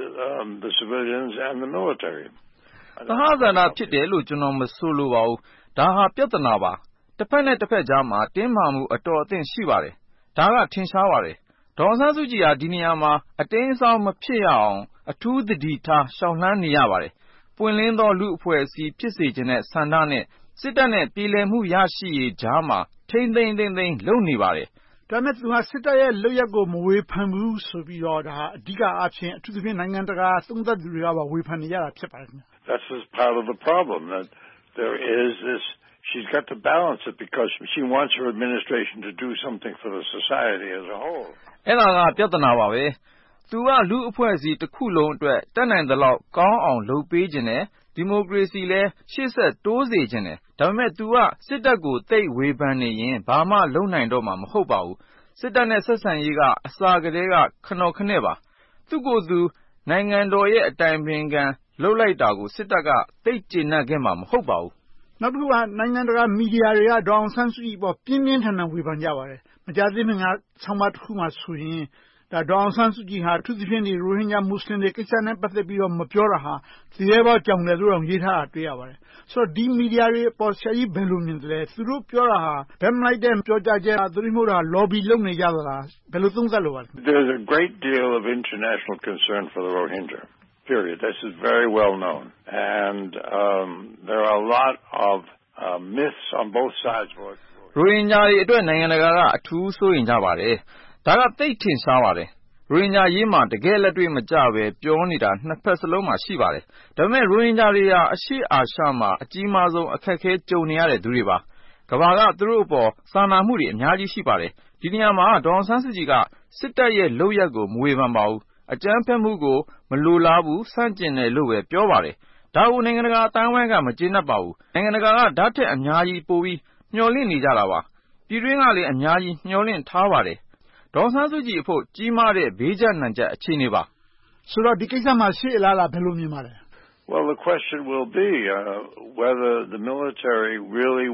the civilians and the military. သဟဇာတဖြစ်တယ်လို့ကျွန်တော်မဆိုလိုပါဘူးဒါဟာပြဿနာပါတစ်ဖက်နဲ့တစ်ဖက်ကြားမှာတင်းမာမှုအတော်အသင့်ရှိပါတယ်ဒါကထင်ရှားပါတယ်ဒေါ်အောင်ဆန်းစုကြည်ဟာဒီနေရာမှာအတင်းအစောင်းမဖြစ်ရအောင်အထူးသတိထားရှောင်လှမ်းနေရပါတယ်ပွင့်လင်းသောလူအဖွဲ့အစည်းဖြစ်စေခြင်းနဲ့ဆန္ဒနဲ့စစ်တပ်နဲ့ပြည်လည်မှုရရှိရေးကြားမှာထိမ့်သိမ့်လုပ်နေပါတယ်ဒါမဲ့သူကစစ်တပ်ရဲ့လုပ်ရက်ကိုမဝေဖန်ဘူးဆိုပြီးတော့ဒါအဓိကအဖြစ်အထူးသဖြင့်နိုင်ငံတကာသုံးသပ်သူတွေကဝေဖန်နေကြတာဖြစ်ပါတယ်ခင်ဗျ That's just part of the problem that there is this she's got to balance it because she wants her administration to do something for the society as a whole. အဲ့ဒါကပြဿနာပါပဲသူကလူအဖွဲ့အစည်းတစ်ခုလုံးအတွက်တက်နိုင်သလောက်ကောင်းအောင်လုပ်ပေးခြင်းနဲ့ဒီမိုကရေစီလည်းရှေ့ဆက်တိုးစေခြင်းနဲ့ဒါပေမဲ့သူကစစ်တပ်ကိုတိတ်ဝေဖန်နေရင်ဘာမှလုပ်နိုင်တော့မှာမဟုတ်ပါဘူးစစ်တပ်နဲ့ဆက်ဆံရေးကအစာကလေးကခနော်ခနဲ့ပါသူကိုယ်သူနိုင်ငံတော်ရဲ့အတိုင်ပင်ခံလှုပ်လိုက်တာကိုစစ်တပ်ကတိတ်ကျေနပ်ခဲ့မှာမဟုတ်ပါဘူးနောက်တစ်ခုကနိုင်ငံတကာမီဒီယာတွေကဒေါ်အောင်ဆန်းစုကြည်ပေါ်ပြင်းပြင်းထန်ထန်ဝေဖန်ကြပါတယ်မကြာသေးခင်ကဆောင်းပါးတစ်ခုမှဆိုရင်ဒါဒေါ်အောင်ဆန်းစုကြည်ဟာသူသဖြင့်ဒီရိုဟင်ဂျာမွတ်စလင်တွေကိစ္စနဲ့ပတ်သက်ပြီးတော့မပြောတာဟာသူရဲဘောကြောင်တယ်လို့တော့ရေးထားတာတွေ့ရပါတယ်ဆိုတော့ဒီမီဒီယာတွေပေါ်ဆရာကြီးဘယ်လိုမြင်တယ်သူတို့ပြောတာဟာဘယ်မလိုက်တဲ့ပြောကြချက်သူတို့မျိုးတာ lobby လုပ်နေကြသလားဘယ်လိုသုံးသပ်လို့ပါလဲ There's a great deal of international concern for the Rohingya period this is very well known and there are a lot of myths on both sides for it ရိုဟင်ဂျာတွေအတွက်နိုင်ငံတကာကအထူးစိုးရင်ကြပါတယ်ဒါကသိထင်ရှားပါတယ်ရိုဟင်ဂျာရေးမှာတကယ်လက်တွေ့မကြပဲပြောနေတာနှစ်ဖက်စလုံးမှာရှိပါတယ်ဒါပေမဲ့ရိုဟင်ဂျာတွေဟာအရှေ့အာရှမှာအကြီးမားဆုံးအခက်အခဲကြုံနေရတဲ့သူတွေပါကမ္ဘာကသူတို့အပေါ်စာနာမှုတွေအများကြီးရှိပါတယ်ဒီနေရာမှာဒေါ်အောင်ဆန်းစုကြည်ကစစ်တပ်ရဲ့လုပ်ရက်ကိုမဝေဖန်ပါဘူးအကြမ်းဖက်မှုကိုမလိုလားဘူးဆန့်ကျင်တယ်လို့ပဲပြောပါတယ်ဒါကိုနိုင်ငံတကာအတိုင်းအဝိုင်းကမကျေနပ်ပါဘူးနိုင်ငံတကာကဓာတ်ထက်အများကြီးပိုပြီးမျှော်လင့်နေကြတာပါပြည်တွင်းကလည်းအများကြီးမျှော်လင့်ထားပါတယ်ဒေါ်ဆန်းစုကြည်အဖို့ကြီးမားတဲ့ဘေးကျနံချက်အခြေအနေပါဆိုတော့ဒီကိစ္စမှာရှေ့အလားလားဘယ်လိုမြင်ပါလဲ Well the question will be whether the military really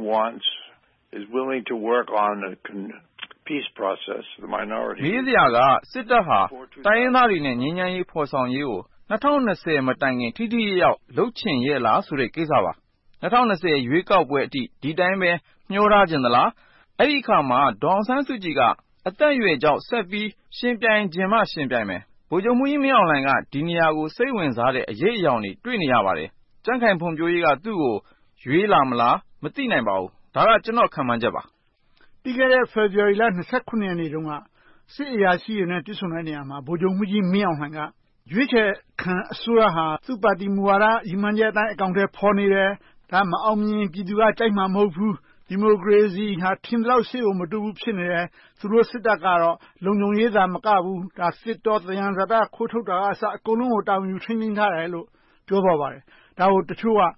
is willing to work on a peace process the minority ဒီစရာကစစ်တပ်ဟာတိုင်းရင်းသားတွေနဲ့ငြိမ်းချမ်းရေးဖော်ဆောင်ရေးကို2020မတိုင်ခင်ထိထိရောက်လုပ်ချင်ရဲ့လားဆိုတဲ့ကိစ္စပါ2020ရွေးကောက်ပွဲအထိဒီတိုင်းပဲမျှောထားခြင်းသလားအဲ့ဒီအခါမှာဒေါ်အောင်ဆန်းစုကြည်ကအသက်အရွယ်ကြောင့်ဆက်ပြီးရှင်ပြိုင်ခြင်းမှရှင်ပြိုင်မယ်ဗိုလ်ချုပ်မှုကြီးမင်းအောင်လှိုင်ကဒီနေရာကိုစိတ်ဝင်စားတဲ့အရေးအယောင်တွေတွေ့နေရပါတယ်ကြံ့ခိုင်ဖွံ့ဖြိုးရေးကသူ့ကိုရွေးလာမလားမသိနိုင်ပါဘူးဒါကကျွန်တော်ခံမှန်းချက်ပါပြီးခဲ့တဲ့ February လ 29 ရက်နေ့တုန်းကစစ်အရာရှိတွေနဲ့တွေ့ဆုံတဲ့နေရာမှာဗိုလ်ချုပ်မှုကြီးမင်းအောင်လှိုင်ကရွေးချယ်ခံအစိုးရဟာသူ့ပါတီမူဝါဒရည်မှန်းချက်အတိုင်းအကောင့်ထဲပေါ်နေတယ်ဒါမအောင်မြင်ပြည်သူကကြိုက်မှာမဟုတ်ဘူးဒီမိုကရေစီဟာထင်သလောက်ရှေ့ကိုမတူဘူးဖြစ်နေတယ်သူတို့စစ်တပ်ကတော့လုံခြုံရေးသာမကဘူးဒါစစ်တော်သယံဇာတခိုးထုတ်တာကအစအကုန်လုံးကိုတာဝန်ယူထိန်းသိမ်းထားတယ်လို့ပြောသွားပါတယ်ဒါကိုတချို့က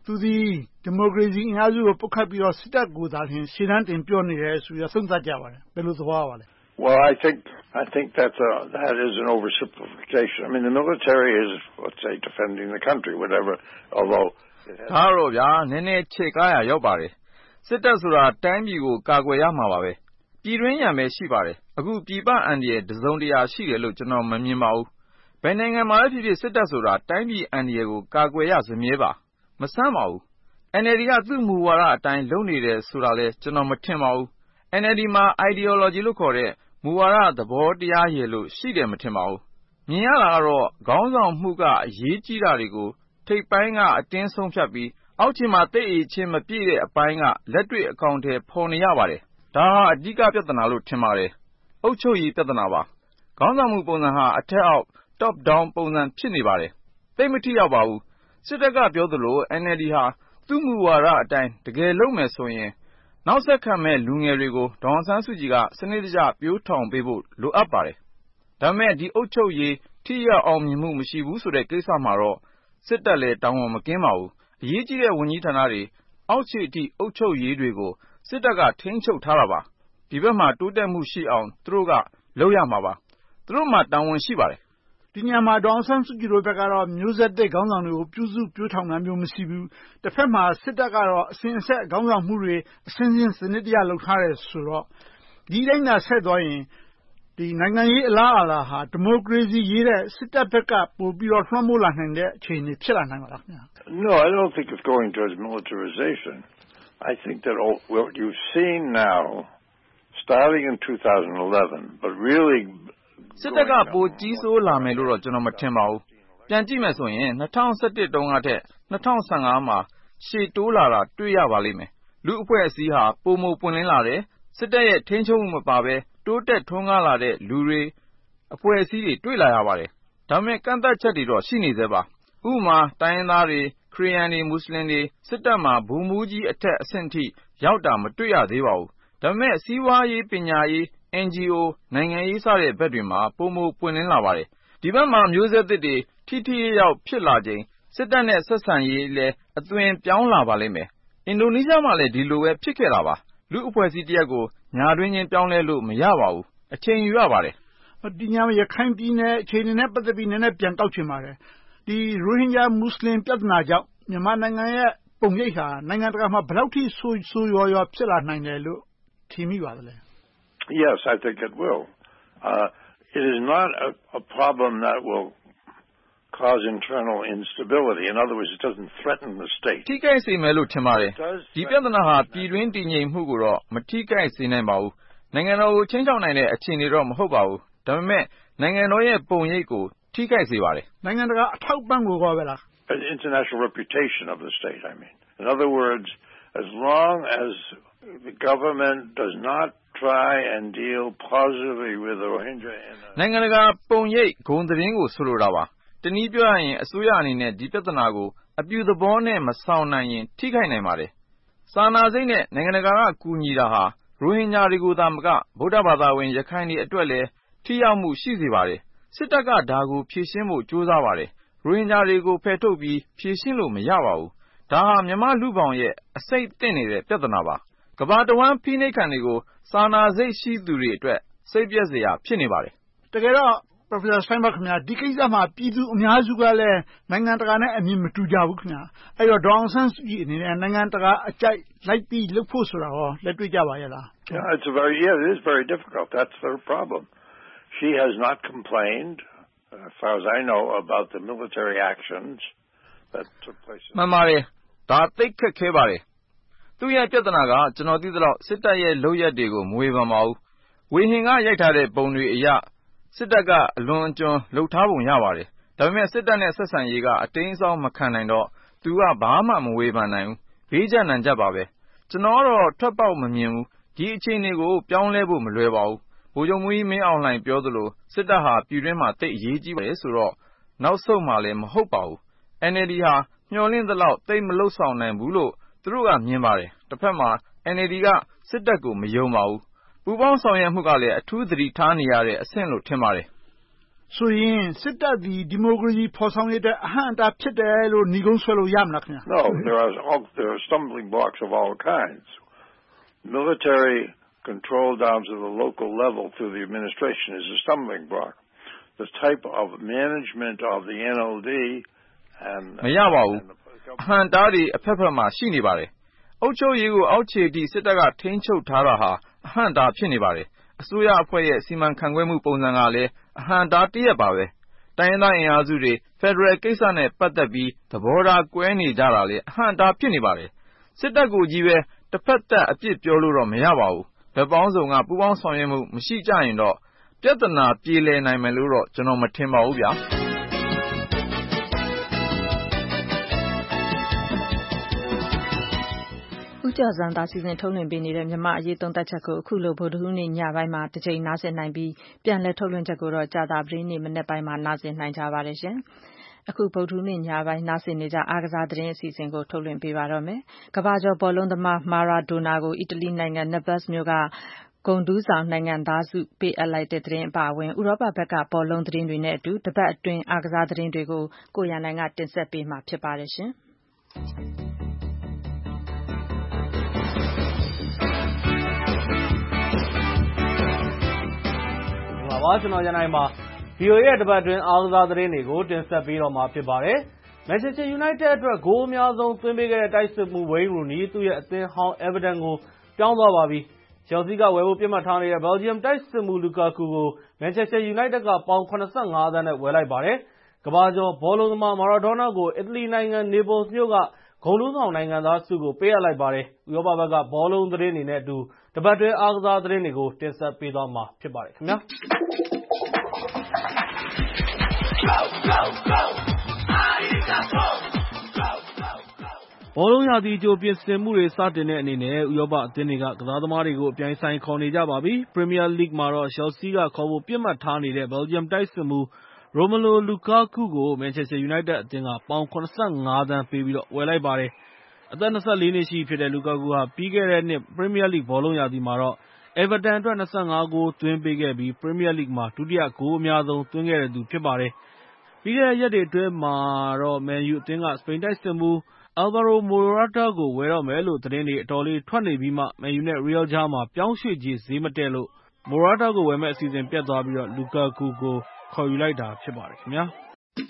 သူသည်ဒီမိုကရေစီအင်အားစုကိုပုတ်ခတ်ပြီးတော့စစ်တပ်ကိုသာလျှင်ရှေ့တန်းတင်ပြောနေတယ်ဆိုပြီးသုံးသပ်ကြပါတယ်ဘယ်လိုသဘောရပါလဲ Well, I think that is an oversimplification. I mean, the military is, let's say, defending the country, whatever, although... ဒါတော့ဗျာနည်းနည်းခြေကားရရောက်ပါတယ်စစ်တပ်ဆိုတာတိုင်းပြည်ကိုကာကွယ်ရမှာပါပဲပြည်တွင်းရန်ပဲရှိပါတယ်အခုပြည်ပအန်ဒီရဲ့တစုံတရာရှိတယ်လို့ကျွန်တော်မမြင်ပါဘူးဘယ်နိုင်ငံမှာလည်းဖြစ်ဖြစ်စစ်တပ်ဆိုတာတိုင်းပြည်အန်ဒီရဲ့ကိုကာကွယ်ရစမြဲပါမဆန်းပါဘူး NLD ကသူ့မူဝါဒအတိုင်းလုပ်နေတယ်ဆိုတာလဲကျွန်တော်မထင်ပါဘူး NLD မှာ ideology လို့ခေါ်တဲ့မူဝါဒသဘောတရားရည်လို့ရှိတယ်မထင်ပါဘူးမြင်ရတာကတော့ခေါင်းဆောင်မှုကအရေးကြီးတာတွေကိုထိပ်ပိုင်းကအတင်းဆုံးဖြတ်ပြီးအောက်ခြေမှာတိတ်အေးချင်းမပြည့်တဲ့အပိုင်းကလက်တွေ့အကောင့်ထဲပေါ်နေရပါတယ်ဒါဟာအဓိကပြဿနာလို့ထင်ပါတယ်အုပ်ချုပ်ရေးပြဿနာပါခေါင်းဆောင်မှုပုံစံဟာအထက်အောက် top down ပုံစံဖြစ်နေပါတယ်သိမထိရောက်ပါဘူးစစ်တပ်ကပြောသလို NLD ဟာသူ့မူဝါဒအတိုင်းတကယ်လုပ်မယ်ဆိုရင်နောက်ဆက်ခံမဲ့လူငယ်တွေကိုဒေါ်အောင်ဆန်းစုကြည်ကစနစ်တကျပြိုးထောင်ပေးဖို့လိုအပ်ပါတယ်ဒါပေမဲ့ဒီအုပ်ချုပ်ရေးထိရောက်အောင်မြင်မှုမရှိဘူးဆိုတဲ့ကိစ္စမှာတော့စစ်တပ်လည်းတောင်းဝန်မကင်းပါဘူးအရေးကြီးတဲ့ဝန်ကြီးဌာနတွေအောက်ခြေအထိအုပ်ချုပ်ရေးတွေကိုစစ်တပ်ကထိန်းချုပ်ထားတာပါဒီဘက်မှာတိုးတက်မှုရှိအောင်သူတို့ကလုပ်ရမှာပါသူတို့မှာတာဝန်ရှိပါတယ်ဒီညမှာဒေါ်အောင်ဆန်းစုကြည်တို့ဘက်ကတော့မျိုးဆက်သစ်ခေါင်းဆောင်တွေကိုပြုစုပြောထောင်တာမျိုးမရှိဘူးတစ်ဖက်မှာစစ်တပ်ကတော့အစဉ်အဆက်ခေါင်းဆောင်မှုတွေအစဉ်စဉ်စနစ်တကျလုပ်ထားတယ်ဆိုတော့ဒီတိုင်းသာဆက်သွားရင်ဒီနိုင်ငံရေးအလားအလာဟာဒီမိုကရေစီရေးတဲ့စစ်တပ်ဘက်ကပို့ပြီးတော့လွှမ်းမိုးလာနိုင်တဲ့အခြေအနေဖြစ်လာနိုင်ပါလားခင်ဗျာ No, I don't think it's going towards militarization. I think that what you've seen now, starting in 2011, but really... စစ်တပ်ကပိုကြီးစိုးလာမယ်လို့တော့ကျွန်တော်မထင်ပါဘူးပြန်ကြည့်မယ်ဆိုရင်2011တုန်းကထက်2015မှာရှေ့တိုးလာတာတွေ့ရပါလိမ့်မယ်လူအဖွဲ့အစည်းဟာပိုမိုပွင့်လင်းလာတယ်စစ်တပ်ရဲ့ထိန်းချုပ်မှုမပါဘဲတိုးတက်ထွန်းကားလာတဲ့လူတွေအဖွဲ့အစည်းတွေတွေ့လာရပါတယ်ဒါပေမဲ့ကန့်သတ်ချက်တွေတော့ရှိနေသေးပါဥပမာတိုင်းရင်းသားတွေခရစ်ယာန်တွေမွတ်စလင်တွေစစ်တပ်မှာဗိုလ်မှူးကြီးအထက်အဆင့်ထိရောက်တာမတွေ့ရသေးပါဘူးဒါပေမဲ့စီးပွားရေးပညာရေး NGO နိုင်ငံရေးစတဲ့ဘက်တွေမှာပိုမိုပွင့်လင်းလာပါတယ်ဒီဘက်မှာမျိုးဆက်သစ်တွေထိထိရောက်ဖြစ်လာချိန်စစ်တပ်နဲ့ဆက်ဆံရေးလည်းအသွင်ပြောင်းလာပါလိမ့်မယ်အင်ဒိုနီးရှားမှာလည်းဒီလိုပဲဖြစ်ခဲ့တာပါလူအဖွဲ့အစည်းတရက်ကိုညာတွင်းချင်းပြောင်းလဲလို့မရပါဘူးအချိန်ယူရပါတယ်ဒီညမှာရခိုင်ပြည်နယ်အခြေအနေနဲ့ပတ်သက်ပြီးနည်းနည်းပြန်တောက်ချင်ပါတယ်ဒီရိုဟင်ဂျာမွတ်စလင်ပြဿနာကြောင့်မြန်မာနိုင်ငံရဲ့ပုံရိပ်ဟာနိုင်ငံတကာမှာဘယ်လောက်ထိဆိုးရွားဖြစ်လာနိုင်တယ်လို့ထင်မိပါသလဲ Yes, I think it will. It is not a problem that will cause internal instability. In other words, it doesn't threaten the state. ထိခိုက်စေမယ်လို့ထင်ပါတယ်ဒီပြဿနာဟာပြည်တွင်းတည်ငြိမ်မှုကိုတော့မထိခိုက်စေနိုင်ပါဘူးနိုင်ငံတော်ကိုချင်းချောက်နိုင်တဲ့အခြေအနေတော့မဟုတ်ပါဘူးဒါပေမဲ့နိုင်ငံတော်ရဲ့ပုံရိပ်ကိုထိခိုက်စေပါတယ်နိုင်ငံတကာအထောက်ပံ့ကိုပဲလား The international reputation of the state, I mean. In other words, as long as the government does not try and deal positively with the Rohingya in a... နိုင်ငံတကာပုံရိပ်ဂုဏ်သတင်းကိုဆိုလိုတာပါတနည်းပြောရရင်အစိုးရအနေနဲ့ဒီပြဿနာကိုအပြုသဘောနဲ့မဆောင်နိုင်ရင်ထိခိုက်နိုင်ပါတယ်စာနာစိတ်နဲ့နိုင်ငံတကာကကူညီတာဟာရိုဟင်ဂျာတွေကိုသာမကဗုဒ္ဓဘာသာဝင်ရခိုင်တွေအတွက်လည်းထိရောက်မှုရှိစေပါတယ်စစ်တပ်ကဒါကိုဖြေရှင်းဖို့ကြိုးစားပါတယ်ရိုဟင်ဂျာတွေကိုဖယ်ထုတ်ပြီးဖြေရှင်းလို့မရပါဘူးဒါဟာမြန်မာလူပောင်ရဲ့အစိတ်သင့်နေတဲ့ပြဿနာပါကမ္ဘာတဝန်းဖိနှိပ်ခံတွေကိုစာနာစိတ်ရှိသူတွေအတွက်စိတ်ပြည့်စရာဖြစ်နေပါတယ်တကယ်တော့ Professor Steinberg ခင်ဗျာဒီကိစ္စမှာပြည်သူအများစုကလည်းနိုင်ငံတကာနဲ့အမြင်မတူကြဘူးခင်ဗျာအဲ့တော့ဒေါ်အောင်ဆန်းစုကြည်အနေနဲ့နိုင်ငံတကာအကြိုက်လိုက်ပြီးလုပ်ဖို့ဆိုတာဟောလက်တွေ့ကြပါရဲ့လား it is very difficult. That's the problem. She has not complained, as far as I know, about the military actions that took place. မှန်ပါတယ်ဒါသိခက်ခဲပါတယ်သူ့ရဲ့ပြဿနာကကျွန်တော်သိသလောက်စစ်တပ်ရဲ့လုပ်ရက်တွေကိုမဝေဖန်ပါဘူးဝေဟင်ကရိုက်ထားတဲ့ပုံတွေအရစစ်တပ်ကအလွန်အကျွံလှုပ်ထားပုံရပါတယ်ဒါပေမဲ့စစ်တပ်နဲ့ဆက်ဆံရေးကအတင်းအစောင်းမခံနိုင်တော့သူကဘာမှမဝေဖန်နိုင်ဘူးဘေးကျနံကြပါပဲကျွန်တော်တော့ထွက်ပေါက်မမြင်ဘူးဒီအခြေအနေကိုပြောင်းလဲဖို့မလွယ်ပါဘူးဗိုလ်ချုပ်မှူးကြီးမင်းအောင်လှိုင်ပြောသလိုစစ်တပ်ဟာပြည်တွင်းမှာတိတ်အရေးကြီးပါတယ်ဆိုတော့နောက်ဆုံးမှလည်းမဟုတ်ပါဘူး NLD ဟာမျှော်လင့်သလောက်တိတ်မလှုပ်ဆောင်နိုင်ဘူးလို့သူတို့ကမြင်ပါတယ်တစ်ဖက်မှာ NLD ကစစ်တပ်ကိုမယုံပါဘူးပူပေါင်းဆောင်ရွက်မှုကလည်းအထူးသတိထားနေရတဲ့အဆင့်လို့ထင်ပါတယ်ဆိုရင်စစ်တပ်သည်ဒီမိုကရေစီဖော်ဆောင်ရေးအတွက်အဟန့်အတားဖြစ်တယ်လို့ညီကုန်းဆွဲလို့ရမလားခင်ဗျာ No, there are stumbling blocks of all kinds. Military control down to the local level through the administration is a stumbling block. The type of management of the NLD and မရပါဘူးအဟန့်တားတွေအဖက်ဖက်မှာရှိနေပါတယ်အုပ်ချုပ်ရေးကိုအောက်ခြေအထိစစ်တပ်ကထိန်းချုပ်ထားတာဟာအဟန့်တားဖြစ်နေပါတယ်အစိုးရအဖွဲ့ရဲ့စီမံခန့်ခွဲမှုပုံစံကလည်းအဟန့်တားတရက်ပါပဲတိုင်းရင်းသားအင်အားစုတွေဖက်ဒရယ်ကိစ္စနဲ့ပတ်သက်ပြီးသဘောထားကွဲနေကြတာလေအဟန့်တားဖြစ်နေပါတယ်စစ်တပ်ကိုကြီးပဲတစ်ဖက်သက်အပြစ်ပြောလို့တော့မရပါဘူးဘယ်ပေါင်းစုံကပူးပေါင်းဆောင်ရွက်မှုမရှိကြရင်တော့ပြဿနာပြေလည်နိုင်မယ်လို့တော့ကျွန်တော်မထင်ပါဘူးဗျာဦးကျော်ဇံသာစီစဉ်ထုတ်လွှင့်ပေးနေတဲ့မြန်မာအရေးသုံးသပ်ချက်ကိုအခုလိုဗုဒ္ဓဟူးနေ့ညပိုင်းမှာတစ်ချိန်နားဆင်နိုင်ပြီးပြန်လည်ထုတ်လွှင့်ချက်ကိုတော့ကြာသပတေးနေ့မနက်ပိုင်းမှာနားဆင်နိုင်ကြပါတယ်ရှင်။အခုဗုဒ္ဓဟူးနေ့ညပိုင်းနားဆင်နေကြအားကစားသတင်းအစီအစဉ်ကိုထုတ်လွှင့်ပေးပါတော့မယ်။ကမ္ဘာကျော်ဘောလုံးသမားမာရာဒိုနာကိုအီတလီနိုင်ငံနပက်စ်မြို့ကဂုဏ်ထူးဆောင်နိုင်ငံသားစုပေးအပ်လိုက်တဲ့သတင်းအပါအဝင်ဥရောပဘက်ကဘောလုံးသတင်းတွေနဲ့အတူတပတ်အတွင်းအားကစားသတင်းတွေကိုကိုရန်နိုင်ကတင်ဆက်ပေးမှာဖြစ်ပါတယ်ရှင်။ကျွန်တော်ရန်နိုင်ပါ VOA ရဲ့တပတ်အတွင်းအားကစားသတင်းတွေကိုတင်ဆက်ပေးတော့မှာဖြစ်ပါတယ်။ Manchester United အတွက်ဂိုးအများဆုံးသွင်းပေးခဲ့တဲ့တိုက်စစ်မှု Wayne Rooney သူ့ရဲ့အသင်းဟောင်း Everton ကိုပြောင်းသွားပါပြီ။ Chelsea ကဝယ်ဖို့ပြစ်မှတ်ထားနေတဲ့ Belgium တိုက်စစ်မှု Lukaku ကို Manchester United ကပေါင်85သန်းနဲ့ဝယ်လိုက်ပါတယ်။ကမ္ဘာကျော်ဘောလုံးသမား Maradona ကိုအီတလီနိုင်ငံ Naples မြို့ကဂုဏ်ထူးဆောင်နိုင်ငံသားဆုကိုပေးအပ်လိုက်ပါတယ်။ဥရောပဘက်ကဘောလုံးသတင်းတွေနဲ့အတူတပတ်အတွင်းအားကစားသတင်းတွေကိုတင်ဆက်ပေးသွားမှာဖြစ်ပါတယ်ခင်ဗျာ။ဘောလုံးရာသီအကြိုပြင်ဆင်မှုတွေစတင်တဲ့အနေနဲ့ဥရောပအသင်းတွေကကစားသမားတွေကိုအပြိုင်ဆိုင်ခေါ်နေကြပါပြီ။ Premier League မှာတော့ Chelsea ကခေါ်ဖို့ပြစ်မှတ်ထားနေတဲ့ Belgium တိုက်စစ်မှု Romelu Lukaku ကို Manchester United အသင်းကပေါင်85သန်းပေးပြီးဝယ်လိုက်ပါတယ်။အသက်24နှစ်ရှိပြီဖြစ်တဲ့ Lukaku ဟာပြီးခဲ့တဲ့နှစ် Premier League ဘောလုံးရာသီမှာတော့ Everton အတွက်25ဂိုးသွင်းပေးခဲ့ပြီး Premier League မှာဒုတိယဂိုးအများဆုံးသွင်းခဲ့တဲ့သူဖြစ်ပါတယ်။ပြီးခဲ့တဲ့ရက်တွေအတွင်းမှာတော့ Man U အသင်းကစပိန်တိုက်စစ်မှုAlvaro Morata ကိုဝယ်တော့မယ်လို့သတင်းတွေအတော်လေးထွက်နေပြီးမှ Man U နဲ့ Real ကြားမှာပြောင်းရွှေ့ကြေးဈေးမတက်လို့ Morata ကိုဝယ်မယ့်အစီအစဉ်ပျက်သွားပြီး Lukaku ကိုခေါ်ယူလိုက်တာဖြစ်ပါတယ်ခင်ဗျာ။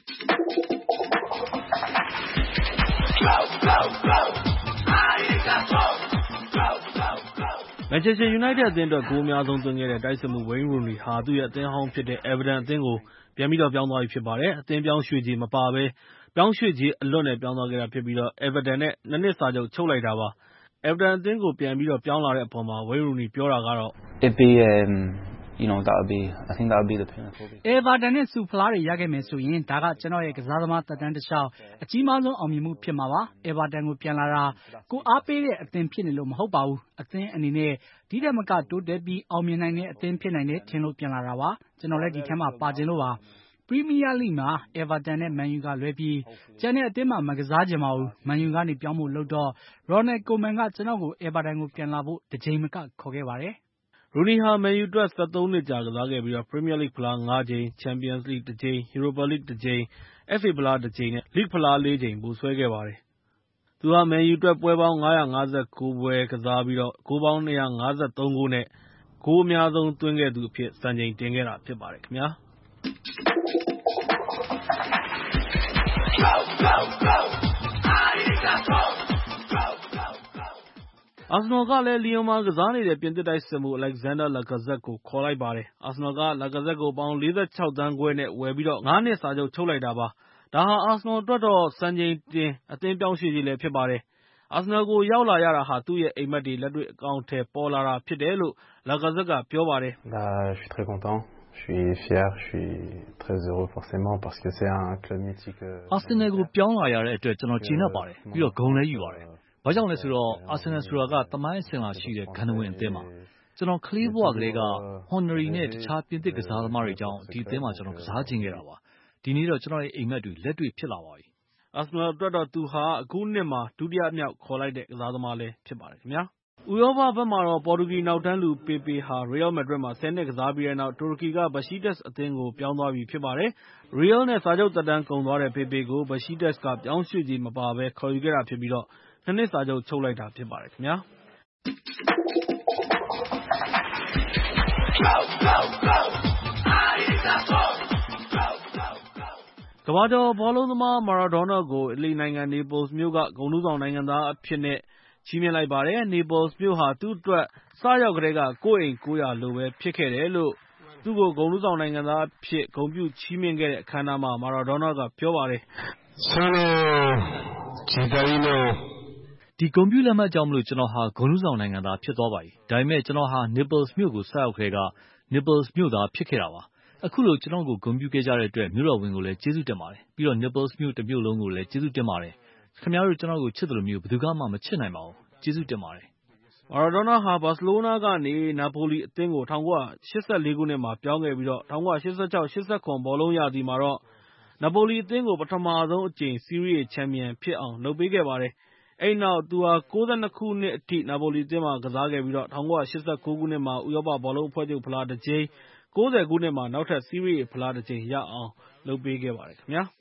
Manchester United အသင်းအတွက်ဂိုးအများဆုံးသွင်းခဲ့တဲ့တိုက်စစ်မှု Wayne Rooney ဟာသူ့ရဲ့အသင်းဟောင်းဖြစ်တဲ့ Everton အသင်းကိုပြန်ပြောင်းသွားပြီဖြစ်ပါတယ်။အသင်းပြောင်းရွှေ့ကြေးမပါဘဲပြောင်းရွှေ့ကြေးအလွတ်နဲ့ပြောင်းသွားခဲ့တာဖြစ်ပြီး Everton နဲ့2 နှစ်စာချုပ်ချုပ်လိုက်တာပါ။ Everton အသင်းကိုပြန်ပြောင်းလာတဲ့အပေါ်မှာ Wayne Rooney ပြောတာကတော့ Everton နဲ့ဆုဖလားတွေရခဲ့မယ်ဆိုရင်ဒါကကျွန်တော်ရဲ့ကစားသမားသက်တမ်းတစ်လျှောက်အကြီးမားဆုံးအောင်မြင်မှုဖြစ်မှာပါ။ Everton ကိုပြန်လာတာကိုအားပေးတဲ့အသင်းဖြစ်နေလို့မဟုတ်ပါဘူး။အသင်းအနေနဲ့ဒီထက်မကတိုးတက်ပြီးအောင်မြင်နိုင်တဲ့အသင်းဖြစ်နိုင်တယ်ထင်လို့ပြန်လာတာပါ။ကျွန်တော်လည်းဒီထဲမှာပါချင်လို့ပါ။ Premier League မှာ Everton နဲ့ Man U ကလွဲပြီးကျန်တဲ့အသင်းမှာမကစားချင်ပါဘူး။ Man U ကနေပြောင်းဖို့လုပ်တော့ Ronald Koeman ကကျွန်တော်ကို Everton ကိုပြန်လာဖို့တစ်ကြိမ်မကခေါ်ခဲ့ပါတယ်။ Rooney ဟာ Man U အတွက် 13 နှစ်ကြာကစားခဲ့ပြီး Premier League ဖလား 5 ကြိမ်၊ Champions League 1 ကြိမ်၊ Europa League 1 ကြိမ်၊ FA ဖလား 1 ကြိမ်နဲ့ League ဖလား 4 ကြိမ်ဗိုလ်စွဲခဲ့ပါတယ်။ သူဟာ Man U အတွက်ပွဲပေါင်း 559 ပွဲကစားပြီး ဂိုးပေါင်း 253 ဂိုးနဲ့ ဂိုးအများဆုံးသွင်းခဲ့သူအဖြစ်စံချိန်တင်ခဲ့တာဖြစ်ပါတယ်ခင်ဗျာ။ Arsenal ကလည်း Lyon မှာကစားနေတဲ့ပြင်သစ်တိုက်စစ်မှု Alexander Lacazette ကိုခေါ်လိုက်ပါတယ်။ Arsenal က Lacazette ကိုပေါင် 46 သန်းခွဲနဲ့ဝယ်ပြီး 5 နှစ်စာချုပ်ချုပ်လိုက်တာပါ။ ဒါဟာ Arsenal အတွက်တော့စံချိန်တင်အသင်းပြောင်းရွှေ့ကြေးလည်းဖြစ်ပါတယ်။ Arsenal ကိုရောက်လာရတာဟာ သူ့ရဲ့အိပ်မက်တွေလက်တွေ့အကောင်အထည်ပေါ်လာတာဖြစ်တယ်လို့ Lacazette ကပြောပါတယ်။ Arsenal ကိုပြောင်းလာရတဲ့အတွက်ကျွန်တော်ကျေနပ်ပါတယ်။ပြီးတော့ဂုဏ်လည်းယူပါတယ်။ဘာကြောင့်လဲဆိုတော့ Arsenal ဆိုတာကသမိုင်းအစဉ်အလာရှိတဲ့ဂန္ထဝင်အသင်းပါ။ကျွန်တော်ကလေးဘဝကတည်းက Henry နဲ့တခြားပြင်သစ်ကစားသမားတွေကြောင့်ဒီအသင်းမှာကျွန်တော်ကစားချင်ခဲ့တာပါ။ဒီနေ့တော့ကျွန်တော်ရဲ့အိပ်မက်တွေလက်တွေ့ဖြစ်လာပါပြီ။ Arsenal အတွက်တော့သူဟာအခုနှစ်မှာဒုတိယမြောက်ခေါ်လိုက်တဲ့ကစားသမားလည်းဖြစ်ပါတယ်ခင်ဗျာ။ဥရောပဘက်မှာတော့ပေါ်တူဂီနောက်တန်းလူပေပေဟာ Real Madrid မှာ10 နှစ်ကစားပြီးတဲ့နောက်တူရကီက Besiktas အသင်းကိုပြောင်းသွားပြီဖြစ်ပါတယ်။ Real နဲ့စာချုပ်သက်တမ်းကုန်သွားတဲ့ပေပေကို Besiktas ကပြောင်းရွှေ့ကြေးမပါဘဲခေါ်ယူခဲ့တာဖြစ်ပြီး2 နှစ်စာချုပ်ချုပ်လိုက်တာဖြစ်ပါတယ်ခင်ဗျာ။ ကမ္ဘာကျော်ဘောလုံးသမားမာရာဒိုနာကိုအီတလီနိုင်ငံ Naples မြို့ကဂုဏ်ထူးဆောင်နိုင်ငံသားအဖြစ်နဲ့ချီးမြှင့်လိုက်ပါတယ်။ Naples မြို့ဟာသူ့အတွက်စရောက်ကတည်းကကိုယ့်အိမ်ကိုယ့်ယာလိုပဲဖြစ်ခဲ့တယ်လို့ သူ့ကိုဂုဏ်ထူးဆောင်နိုင်ငံသားအဖြစ်ဂုဏ်ပြုချီးမြှင့်ခဲ့တဲ့အခမ်းအနားမှာမာရာဒိုနာကပြောပါတယ်။ဒီဂုဏ်ပြုလက်မှတ်ကြောင့်ကျွန်တော်ဟာဂုဏ်ထူးဆောင်နိုင်ငံသားဖြစ်သွားပါပြီ။ဒါပေမဲ့ကျွန်တော်ဟာ Naples မြို့ကိုစရောက်ကတည်းက Naples မြို့သားဖြစ်ခဲ့တာပါ။အခုလိုကျွန်တော်ကိုဂုဏ်ပြုခဲ့ကြတဲ့အတွက်မြို့တော်ဝန်ကိုလည်းကျေးဇူးတင်ပါတယ်။ပြီးတော့ Naples မြို့တစ်မြို့လုံးကိုလည်းကျေးဇူးတင်ပါတယ်။ခင်ဗျားတို့ကျွန်တော်ကိုချစ်တယ်လို့ဘယ်သူကမှမချစ်နိုင်ပါဘူး။ကျေးဇူးတင်ပါတယ်။မာရာဒိုနာဟာဘာစီလိုနာကနေနာပိုလီအသင်းကို1984 ခုနှစ်မှာပြောင်းခဲ့ပြီး1986-87 ဘောလုံးရာသီမှာတော့နာပိုလီအသင်းကိုပထမဆုံးအကြိမ်ဆီးရီးချန်ပီယံဖြစ်အောင်လုပ်ပေးခဲ့ပါတယ်။အဲဒီနောက်သူဟာ92 ခုနှစ်အထိနာပိုလီအသင်းမှာကစားခဲ့ပြီး1989 ခုနှစ်မှာဥရောပဘောလုံးအဖွဲ့ချုပ်ဖလားတစ်ကြိမ်90 ခုနှစ်မှာနောက်ထပ်ဆီးရီးဖလားတစ်ကြိမ်ရအောင်လုပ်ပေးခဲ့ပါတယ်ခင်ဗျာ။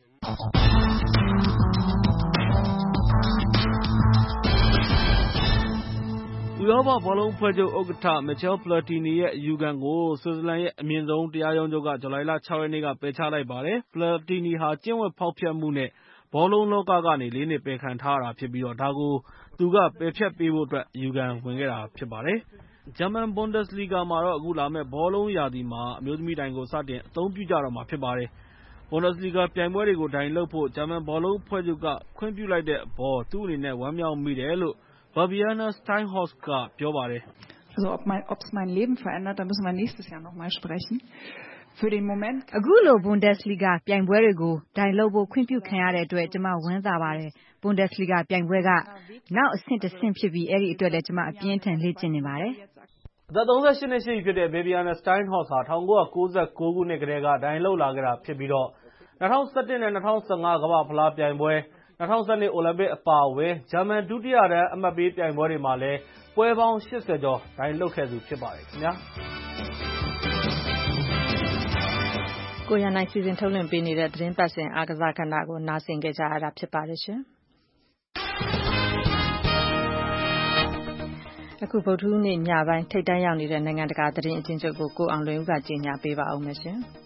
ဥရောပဘောလုံးအဖွဲ့ချုပ်ဥက္ကဋ္ဌ Michel Platini ရဲ့အယူခံကိုဆွစ်ဇာလန်ရဲ့အမြင့်ဆုံးတရားရုံးချုပ်ကဇူလိုင်လ 6 ရက်နေ့ကပယ်ချလိုက်ပါတယ်။ Platini ဟာကျင့်ဝတ်ဖောက်ဖျက်မှုနဲ့ဘောလုံးလောကကနေ 4 နှစ်ပယ်ခံထားရတာဖြစ်ပြီးဒါကိုသူကပယ်ဖျက်ပေးဖို့အယူခံဝင်ခဲ့တာဖြစ်ပါတယ်။ ဂျာမန် Bundesliga မှာတော့အခုလာမယ့်ဘောလုံးရာသီမှာအမျိုးသမီးဒိုင်ကိုစတင်အသုံးပြုကြတော့မှာဖြစ်ပါတယ်။ Bundesliga ပြိုင်ပွဲတွေကိုဒိုင်လုပ်ဖို့ဂျာမန်ဘောလုံးအဖွဲ့ချုပ်ကခွင့်ပြုလိုက်တဲ့အပေါ်သူ့အနေနဲ့ဝမ်းမြောက်မိတယ်လို့ Fabiana Steinhaus ကပြောပါတယ်။အခုလို Bundesliga ပြိုင်ပွဲတွေကိုဒိုင်လုပ်ဖို့ခွင့်ပြုခံရတဲ့အတွက်ကျမဝမ်းသာပါတယ်။ Bundesliga ပြိုင်ပွဲကနောက်အဆင့်တစ်ဆင့်ဖြစ်ပြီးအဲဒီအတွက်လည်းကျမအပြင်းအထန်လေ့ကျင့်နေပါတယ်။အသက် 38 နှစ်ရှိပြီဖြစ်တဲ့ Fabiana Steinhaus ဟာ1996 ခုနှစ်ကတည်းကဒိုင်လုပ်လာခဲ့တာဖြစ်ပြီး2011 နဲ့ 2015 ကမ္ဘာ့ဖလားပြိုင်ပွဲ2012 အိုလံပစ်အပါအဝင်ဂျာမန်ဒုတိယတန်းအမှတ်ပေးပြိုင်ပွဲတွေမှာလည်းပွဲပေါင်း 80 ကျော်ဒိုင်လုပ်ခဲ့သူဖြစ်ပါတယ်ခင်ဗျာ။ကိုရန်နိုင်စီစဉ်ထုတ်လွှင့်ပေးနေတဲ့သတင်းပတ်စဉ်အားကစားကဏ္ဍကိုနားဆင်ကြရတာဖြစ်ပါတယ်ရှင်။အခုဗုဒ္ဓဟူးနေ့ညပိုင်းထိပ်တန်းရောက်နေတဲ့နိုင်ငံတကာသတင်းအကျဉ်းချုပ်ကိုကိုအောင်လွင်ဦးကကြေညာပေးပါဦးမယ်ရှင်။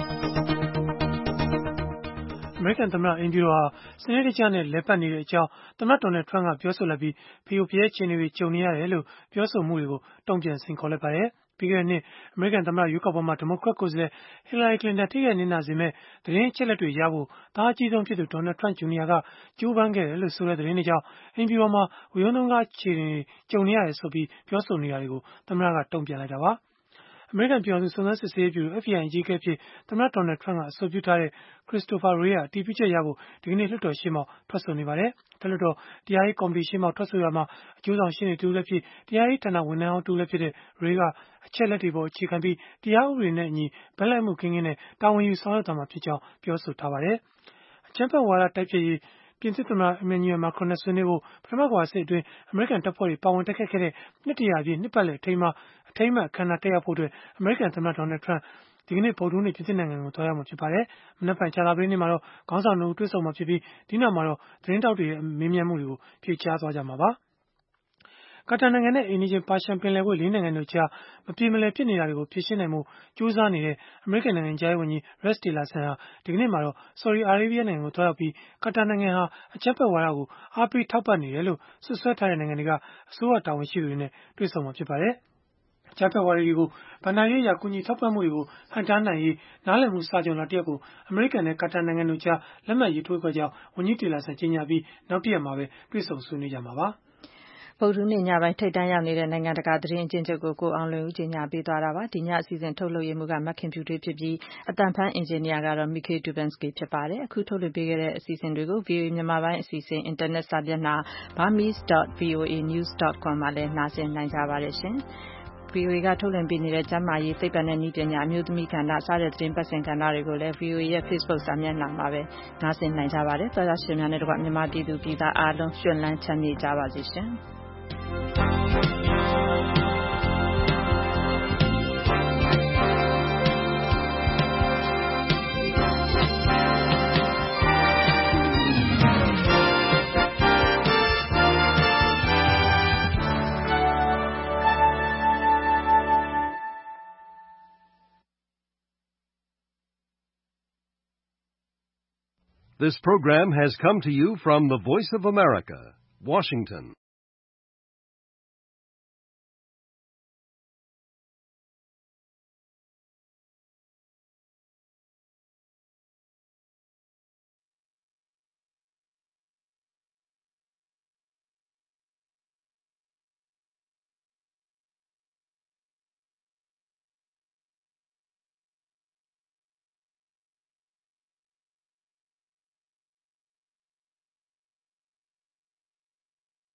အမေရိကန်သမ္မတအိမ်ဖြူတော်ဟာစနစ်တကျနဲ့လည်ပတ်နေတဲ့အကြောင်းသမ္မတဒေါ်နယ်ထရန့်ကပြောဆိုလိုက်ပြီးဖရိုဖရဲအခြေအနေတွေကြုံနေရတယ်လို့ပြောဆိုမှုတွေကိုတုံ့ပြန်ဆင့်ခေါ်လိုက်ပါတယ်။ပြီးခဲ့တဲ့နှစ်အမေရိကန်သမ္မတရွေးကောက်ပွဲမှာဒီမိုကရက်ကိုယ်စားလှယ်ဟီလာရီကလင်တန်ထိခိုက်နစ်နာစေမယ့်သတင်းအချက်အလက်တွေရဖို့သားအကြီးဆုံးဖြစ်သူဒေါ်နယ်ထရန့်ဂျူနီယာကကြိုးပမ်းခဲ့တယ်လို့ဆိုတဲ့သတင်းတွေကြောင့်အိမ်ဖြူတော်မှာဝေရုံးသုံးကားအခြေအနေကြုံနေရတယ်ဆိုပြီးပြောဆိုနေတာတွေကိုသမ္မတကတုံ့ပြန်လိုက်တာပါ။အမေရိကန်ပြည်ထောင်စုစုံစမ်းစစ်ဆေးရေးဗျူရို FBI အကြီးအကဲအဖြစ်သမ္မတဒေါ်နယ်ထရန့်ကအဆိုပြုထားတဲ့ Christopher Wray ကအတည်ပြုချက်ရဖို့ဒီကနေ့လွှတ်တော်ရှေ့မှောက်ထွက်ဆိုနေပါတယ်။အထက်လွှတ်တော်တရားရေးကော်မတီရှေ့မှောက်ထွက်ဆိုရာမှာအကျိုးဆောင်ရှေ့နေတဦးလည်းဖြစ်တရားရေးဌာနဝန်ထမ်းဟောင်းတဦးလည်းဖြစ်တဲ့ Wray ကအချက်အလက်တွေပေါ်အခြေခံပြီးတရားဥပဒေနဲ့အညီဘက်လိုက်မှုကင်းကင်းနဲ့တာဝန်ယူဆောင်ရွက်သွားမှာဖြစ်ကြောင်းပြောဆိုထားပါတယ်။အကြမ်းဖက်ဝါဒတိုက်ဖျက်ရေးပြင်သစ်သမ္မတ Emmanuel Macron နဲ့ဆွေးနွေးဖို့ပထမကမ္ဘာစစ်အတွင်းအမေရိကန်တပ်ဖွဲ့တွေပါဝင်တိုက်ခိုက်ခဲ့တဲ့နှစ် 100 ပြည့်နှစ်ပတ်လည်အထိမ်းအမှတ်အခမ်းအနားတက်ရောက်ဖို့အမေရိကန်သမ္မတဒေါ်နယ်ထရန့်ဒီကနေ့ဗုဒ္ဓဟူးနေ့ပြင်သစ်နိုင်ငံကိုသွားရောက်မှာဖြစ်ပါတယ်။မနက်ဖြန်ကြာသပတေးနေ့မှာတော့ခေါင်းဆောင် 2 ဦးတွေ့ဆုံမှာဖြစ်ပြီးဒီနောက်မှာတော့သတင်းထောက်တွေရဲ့မေးမြန်းမှုတွေကိုဖြေကြားသွားကြမှာပါ။ကာတာနိုင်ငံနဲ့အိမ်နီးချင်းပါရှန်ပင်လယ်ကွေ့၄နိုင်ငံတို့ကြားမပြေမလည်ဖြစ်နေတာတွေကိုဖြေရှင်းနိုင်ဖို့ကြိုးစားနေတဲ့အမေရိကန်နိုင်ငံခြားရေးဝန်ကြီး Rex Tillerson ဟာဒီကနေ့မှာတော့ဆော်ဒီအာရေးဗီးယားနိုင်ငံကိုသွားရောက်ပြီးကာတာနိုင်ငံဟာအကြမ်းဖက်ဝါဒကိုအားပေးထောက်ပံ့နေတယ်လို့စွပ်စွဲထားတဲ့နိုင်ငံတွေကအစိုးရတာဝန်ရှိသူတွေနဲ့တွေ့ဆုံမှာဖြစ်ပါတယ်။အကြမ်းဖက်ဝါဒီတွေကိုဘဏ္ဍာရေးအရကူညီထောက်ပံ့မှုတွေကိုဟန့်တားနိုင်ရေးနားလည်မှုစာချွန်လွှာတစ်ရပ်ကိုအမေရိကန်နဲ့ကာတာနိုင်ငံတို့ကြားလက်မှတ်ရေးထိုးခဲ့ကြောင်းဝန်ကြီးတီလာဆန်ကြေညာပြီးနောက်တစ်ရက်မှာပဲတွေ့ဆုံဆွေးနွေးကြမှာပါ။ဗုဒ္ဓဟူးနေ့ညပိုင်းထိပ်တန်းရောက်နေတဲ့နိုင်ငံတကာသတင်းအကျဉ်းချုပ်ကိုကိုအောင်လွင်ဦးကြေညာပေးသွားတာပါ။ဒီညအစီအစဉ်ထုတ်လုပ်ရေးမှူးကမခင်ဖြူထွေးဖြစ်ပြီးအသံဖမ်းအင်ဂျင်နီယာကတော့ Mikhail Dubinsky ဖြစ်ပါတယ်။အခုထုတ်လွှင့်ပေးခဲ့တဲ့အစီအစဉ်တွေကို VOA မြန်မာပိုင်းအစီအစဉ်အင်တာနက်စာမျက်နှာ burmese.voanews.com မှာလည်းနှာစင်နိုင်ကြပါတယ်ရှင်။ VOA ကထုတ်လွှင့်ပေးနေတဲ့ကျန်းမာရေးသိပ္ပံနဲ့နည်းပညာအမျိုးသမီးကဏ္ဍစတဲ့သတင်းပတ်စင်ကဏ္ဍတွေကိုလည်း VOA ရဲ့ Facebook စာမျက်နှာမှာပဲနားဆင်နိုင်ကြပါတယ်။သောတရှင်များနဲ့တကွမြန်မာပြည်သူပြည်သားအားလုံးရွှင်လန်းချမ်းမြေ့ကြပါစေရှင်။ This program has come to you from the Voice of America, Washington.